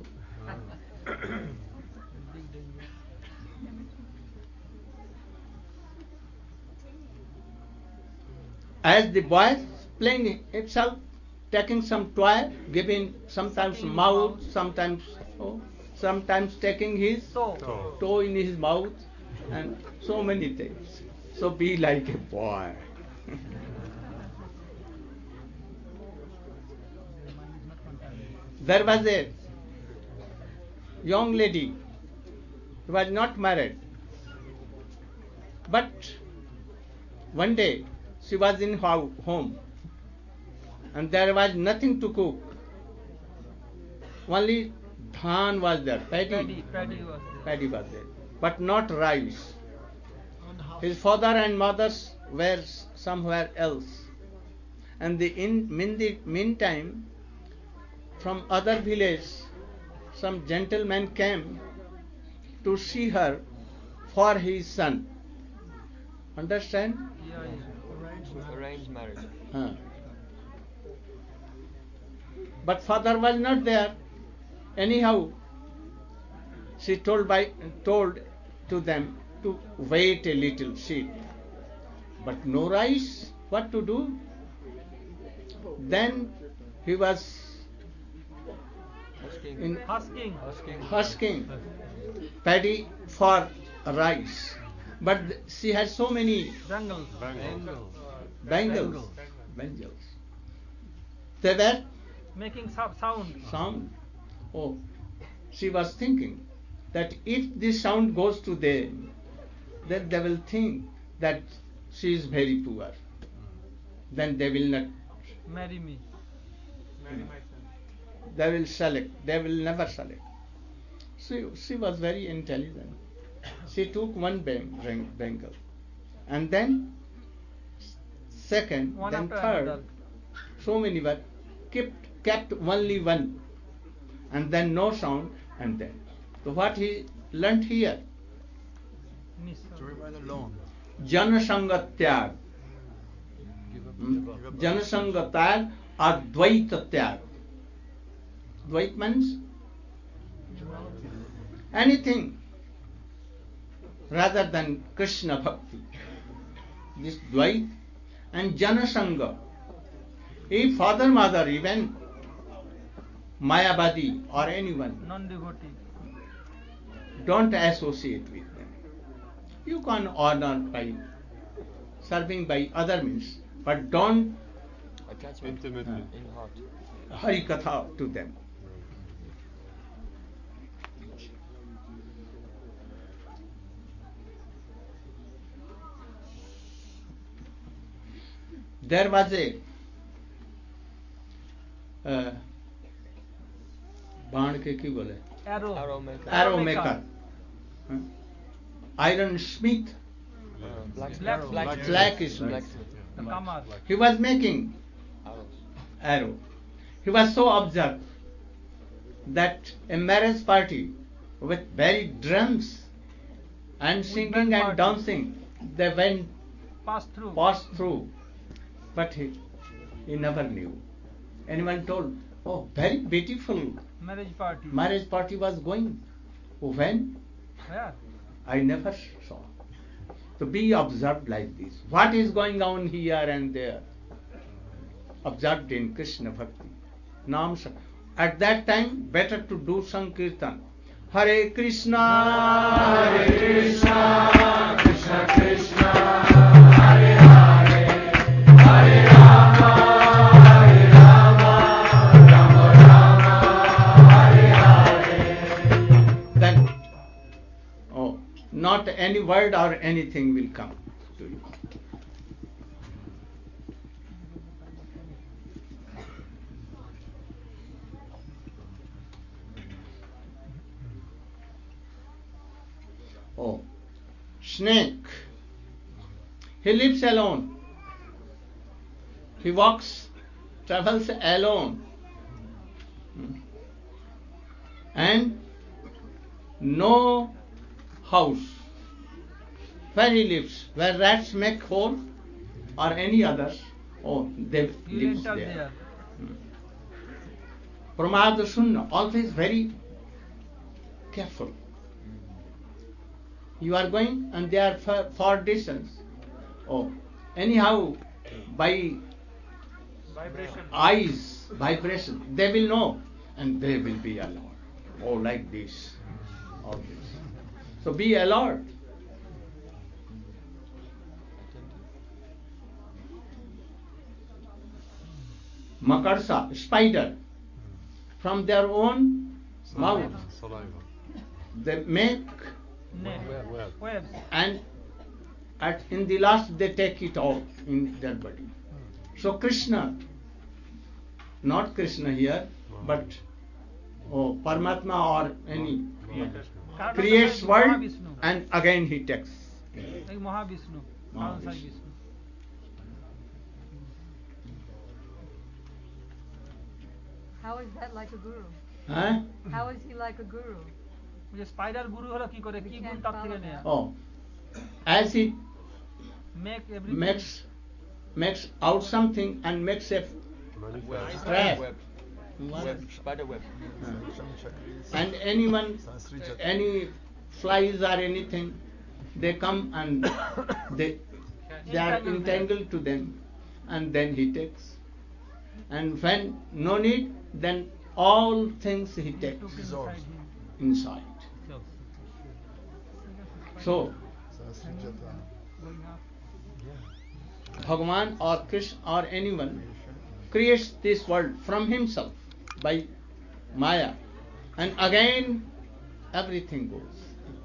As the boy playing himself, taking some toy, giving sometimes mouth, sometimes taking his toe in his mouth, and so many things. So be like a boy. There was a young lady who was not married, but one day she was in home and there was nothing to cook. Only dhan was there, paddy was there, but not rice. His father and mother were somewhere else. And in the meantime, from other village, some gentleman came to see her for his son. Understand? Arranged marriage. But father was not there. Anyhow, she told to them to wait a little, sit. But no rice, what to do? Then he was husking paddy for rice. But she had so many bangles. They were making sound. Oh, she was thinking that if this sound goes to them, then they will think that she is very poor. Then they will not marry me. Marry my son. They will select. They will never select. She was very intelligent. She took one bangle, and then second, then third. So many were kept only one, and then no sound, and then. So what he learnt here? Janasanga tyag. Janasanga tyag or Dvaita tyag. Dvait means anything rather than Krishna Bhakti. This Dvait and Janasanga. If father, mother, even Mayavadi or anyone, non-devotee, don't associate with them. You can honor by serving by other means, but don't attachment in heart. Hari Katha to them. There was a बाण के की बोले arrow maker, iron smith, blacksmith. He was making arrow. He was so observed that a marriage party with very drums and singing and dancing, they went passed through, but he never knew. Anyone told, oh, very beautiful marriage party was going. Oh, when? Where? I never saw. So be observed like this. What is going on here and there? Observed in Krishna Bhakti. Nam. At that time, better to do Sankirtan. Hare Krishna, Krishna Krishna, Hare Hare, Hare Rama, Rama, not any word or anything will come to you. Oh, snake. He lives alone. He walks, travels alone. And no house where he lives, where rats make hole or any others. Oh, they live there. Pramad Sunna, always very careful. You are going and they are far distance. Oh, anyhow, by eyes, vibration, they will know and they will be alert. Oh, like this, all this. So be alert. Makarsa, spider, from their own mouth, they make webs. And in the last they take it out in their body. So Krishna, not Krishna here, but Paramatma or any creates world and again he takes. Like Mahavishnu. How is that like a guru? Huh? How is he like a guru? Spider guru holo ki kore ki gun tat theke neya. Oh, as he makes out something and makes a trap. Spider web. And any flies or anything, they come and they are entangled to them, and then he takes. And when no need, then all things he takes inside. So, Bhagavan or Krishna or anyone creates this world from himself by Maya, and again everything goes.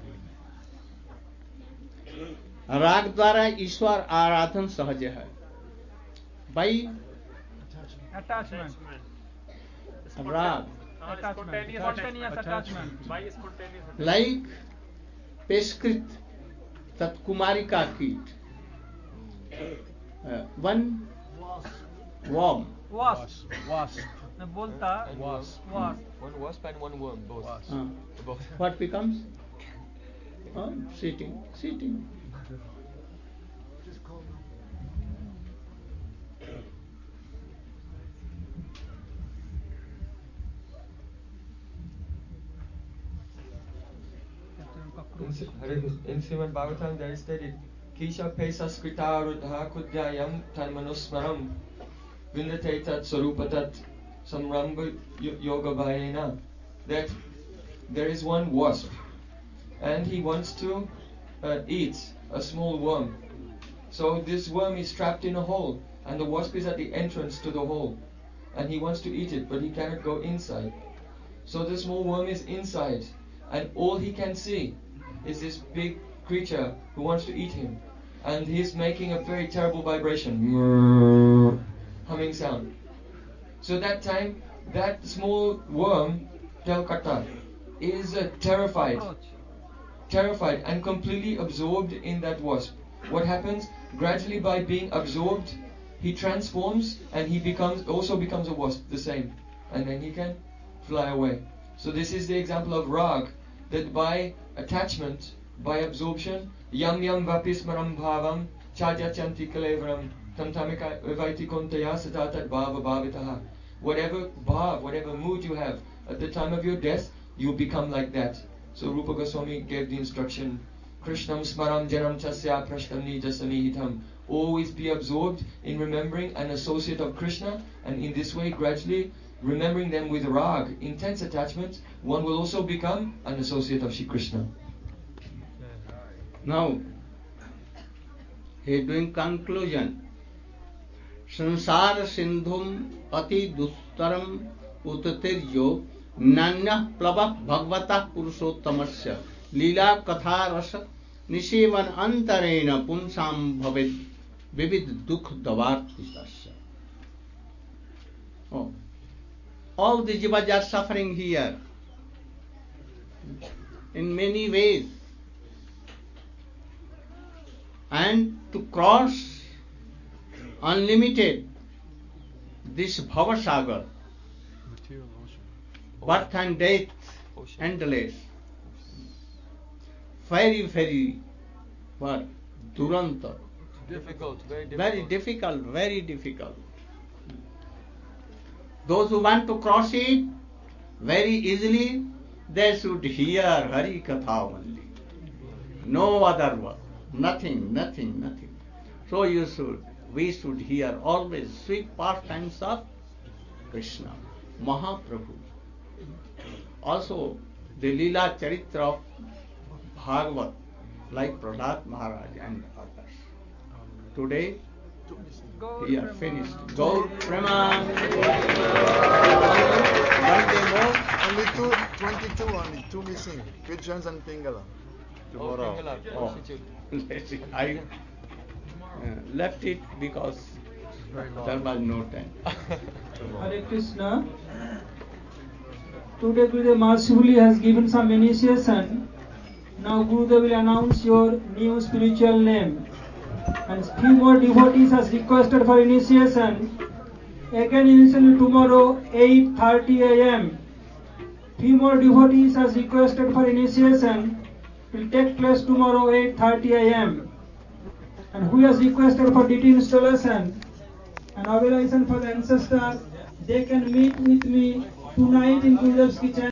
राग द्वारा ईश्वर आराधन सहज है. By attachment. Rag. Spontaneous attachment. Like Peshkrit, that Kumarika kit. One worm. Wasp. Bolta. Wasp. One wasp and one worm, both. Both. What becomes? Sitting. In Srimad Bhagavatam there is stated, Kisha Pesa Skrita Rudha Kudyayam Tanmanusmaram Vindate Tat Sarupatat Samramba Yoga Bhayena, that there is one wasp and he wants to eat a small worm. So this worm is trapped in a hole and the wasp is at the entrance to the hole and he wants to eat it but he cannot go inside. So the small worm is inside and all he can see is this big creature who wants to eat him, and he's making a very terrible vibration, humming sound. So that time, that small worm, Telkata, is terrified and completely absorbed in that wasp. What happens? Gradually, by being absorbed, he transforms and he also becomes a wasp, the same, and then he can fly away. So this is the example of rag, that by attachment, by absorption, yam yam vapismaram bhavam chajachanti kalevram tamtamika vaiti kontaya satatat bhava bhavitaha. Whatever bhav, whatever mood you have at the time of your death, you become like that. So Rupa Goswami gave the instruction, Krishnam smaram janam chasya prashtam nijasamihitam. Always be absorbed in remembering an associate of Krishna, and in this way gradually remembering them with rag, intense attachment, one will also become an associate of Shri Krishna. Now, he is doing conclusion. Sansara sindhum ati dustaram utatiryo nanya plava bhagavata purushottamasya lila katha rasa निसेवन अंतरेण पुंसाम भवेद विविध दुख davartisasya. Oh, all the jivas are suffering here in many ways, and to cross unlimited this bhavasagar, birth and death, endless, very what? Duranta. Difficult, Very difficult. Those who want to cross it very easily, they should hear Hari Katha only. No other one. Nothing. So we should hear always sweet pastimes of Krishna, Mahaprabhu. Also the Leela Charitra of Bhagavat, like Prahlad Maharaj and others. Today we are finished. Gaur Prema. One day more. Only 22 only, 2 missing. Kirtans and Pingala. Tomorrow. I left it because there was no time. Hare Krishna. Today Gurudev mercifully has given some initiation. Now Gurudev will announce your new spiritual name. And few more devotees has requested for initiation. Again initially tomorrow 8:30 a.m. Few more devotees has requested for initiation. Will take place tomorrow 8:30 a.m. And who has requested for deity installation and oblation for the ancestor, they can meet with me tonight in Gurudev's kitchen.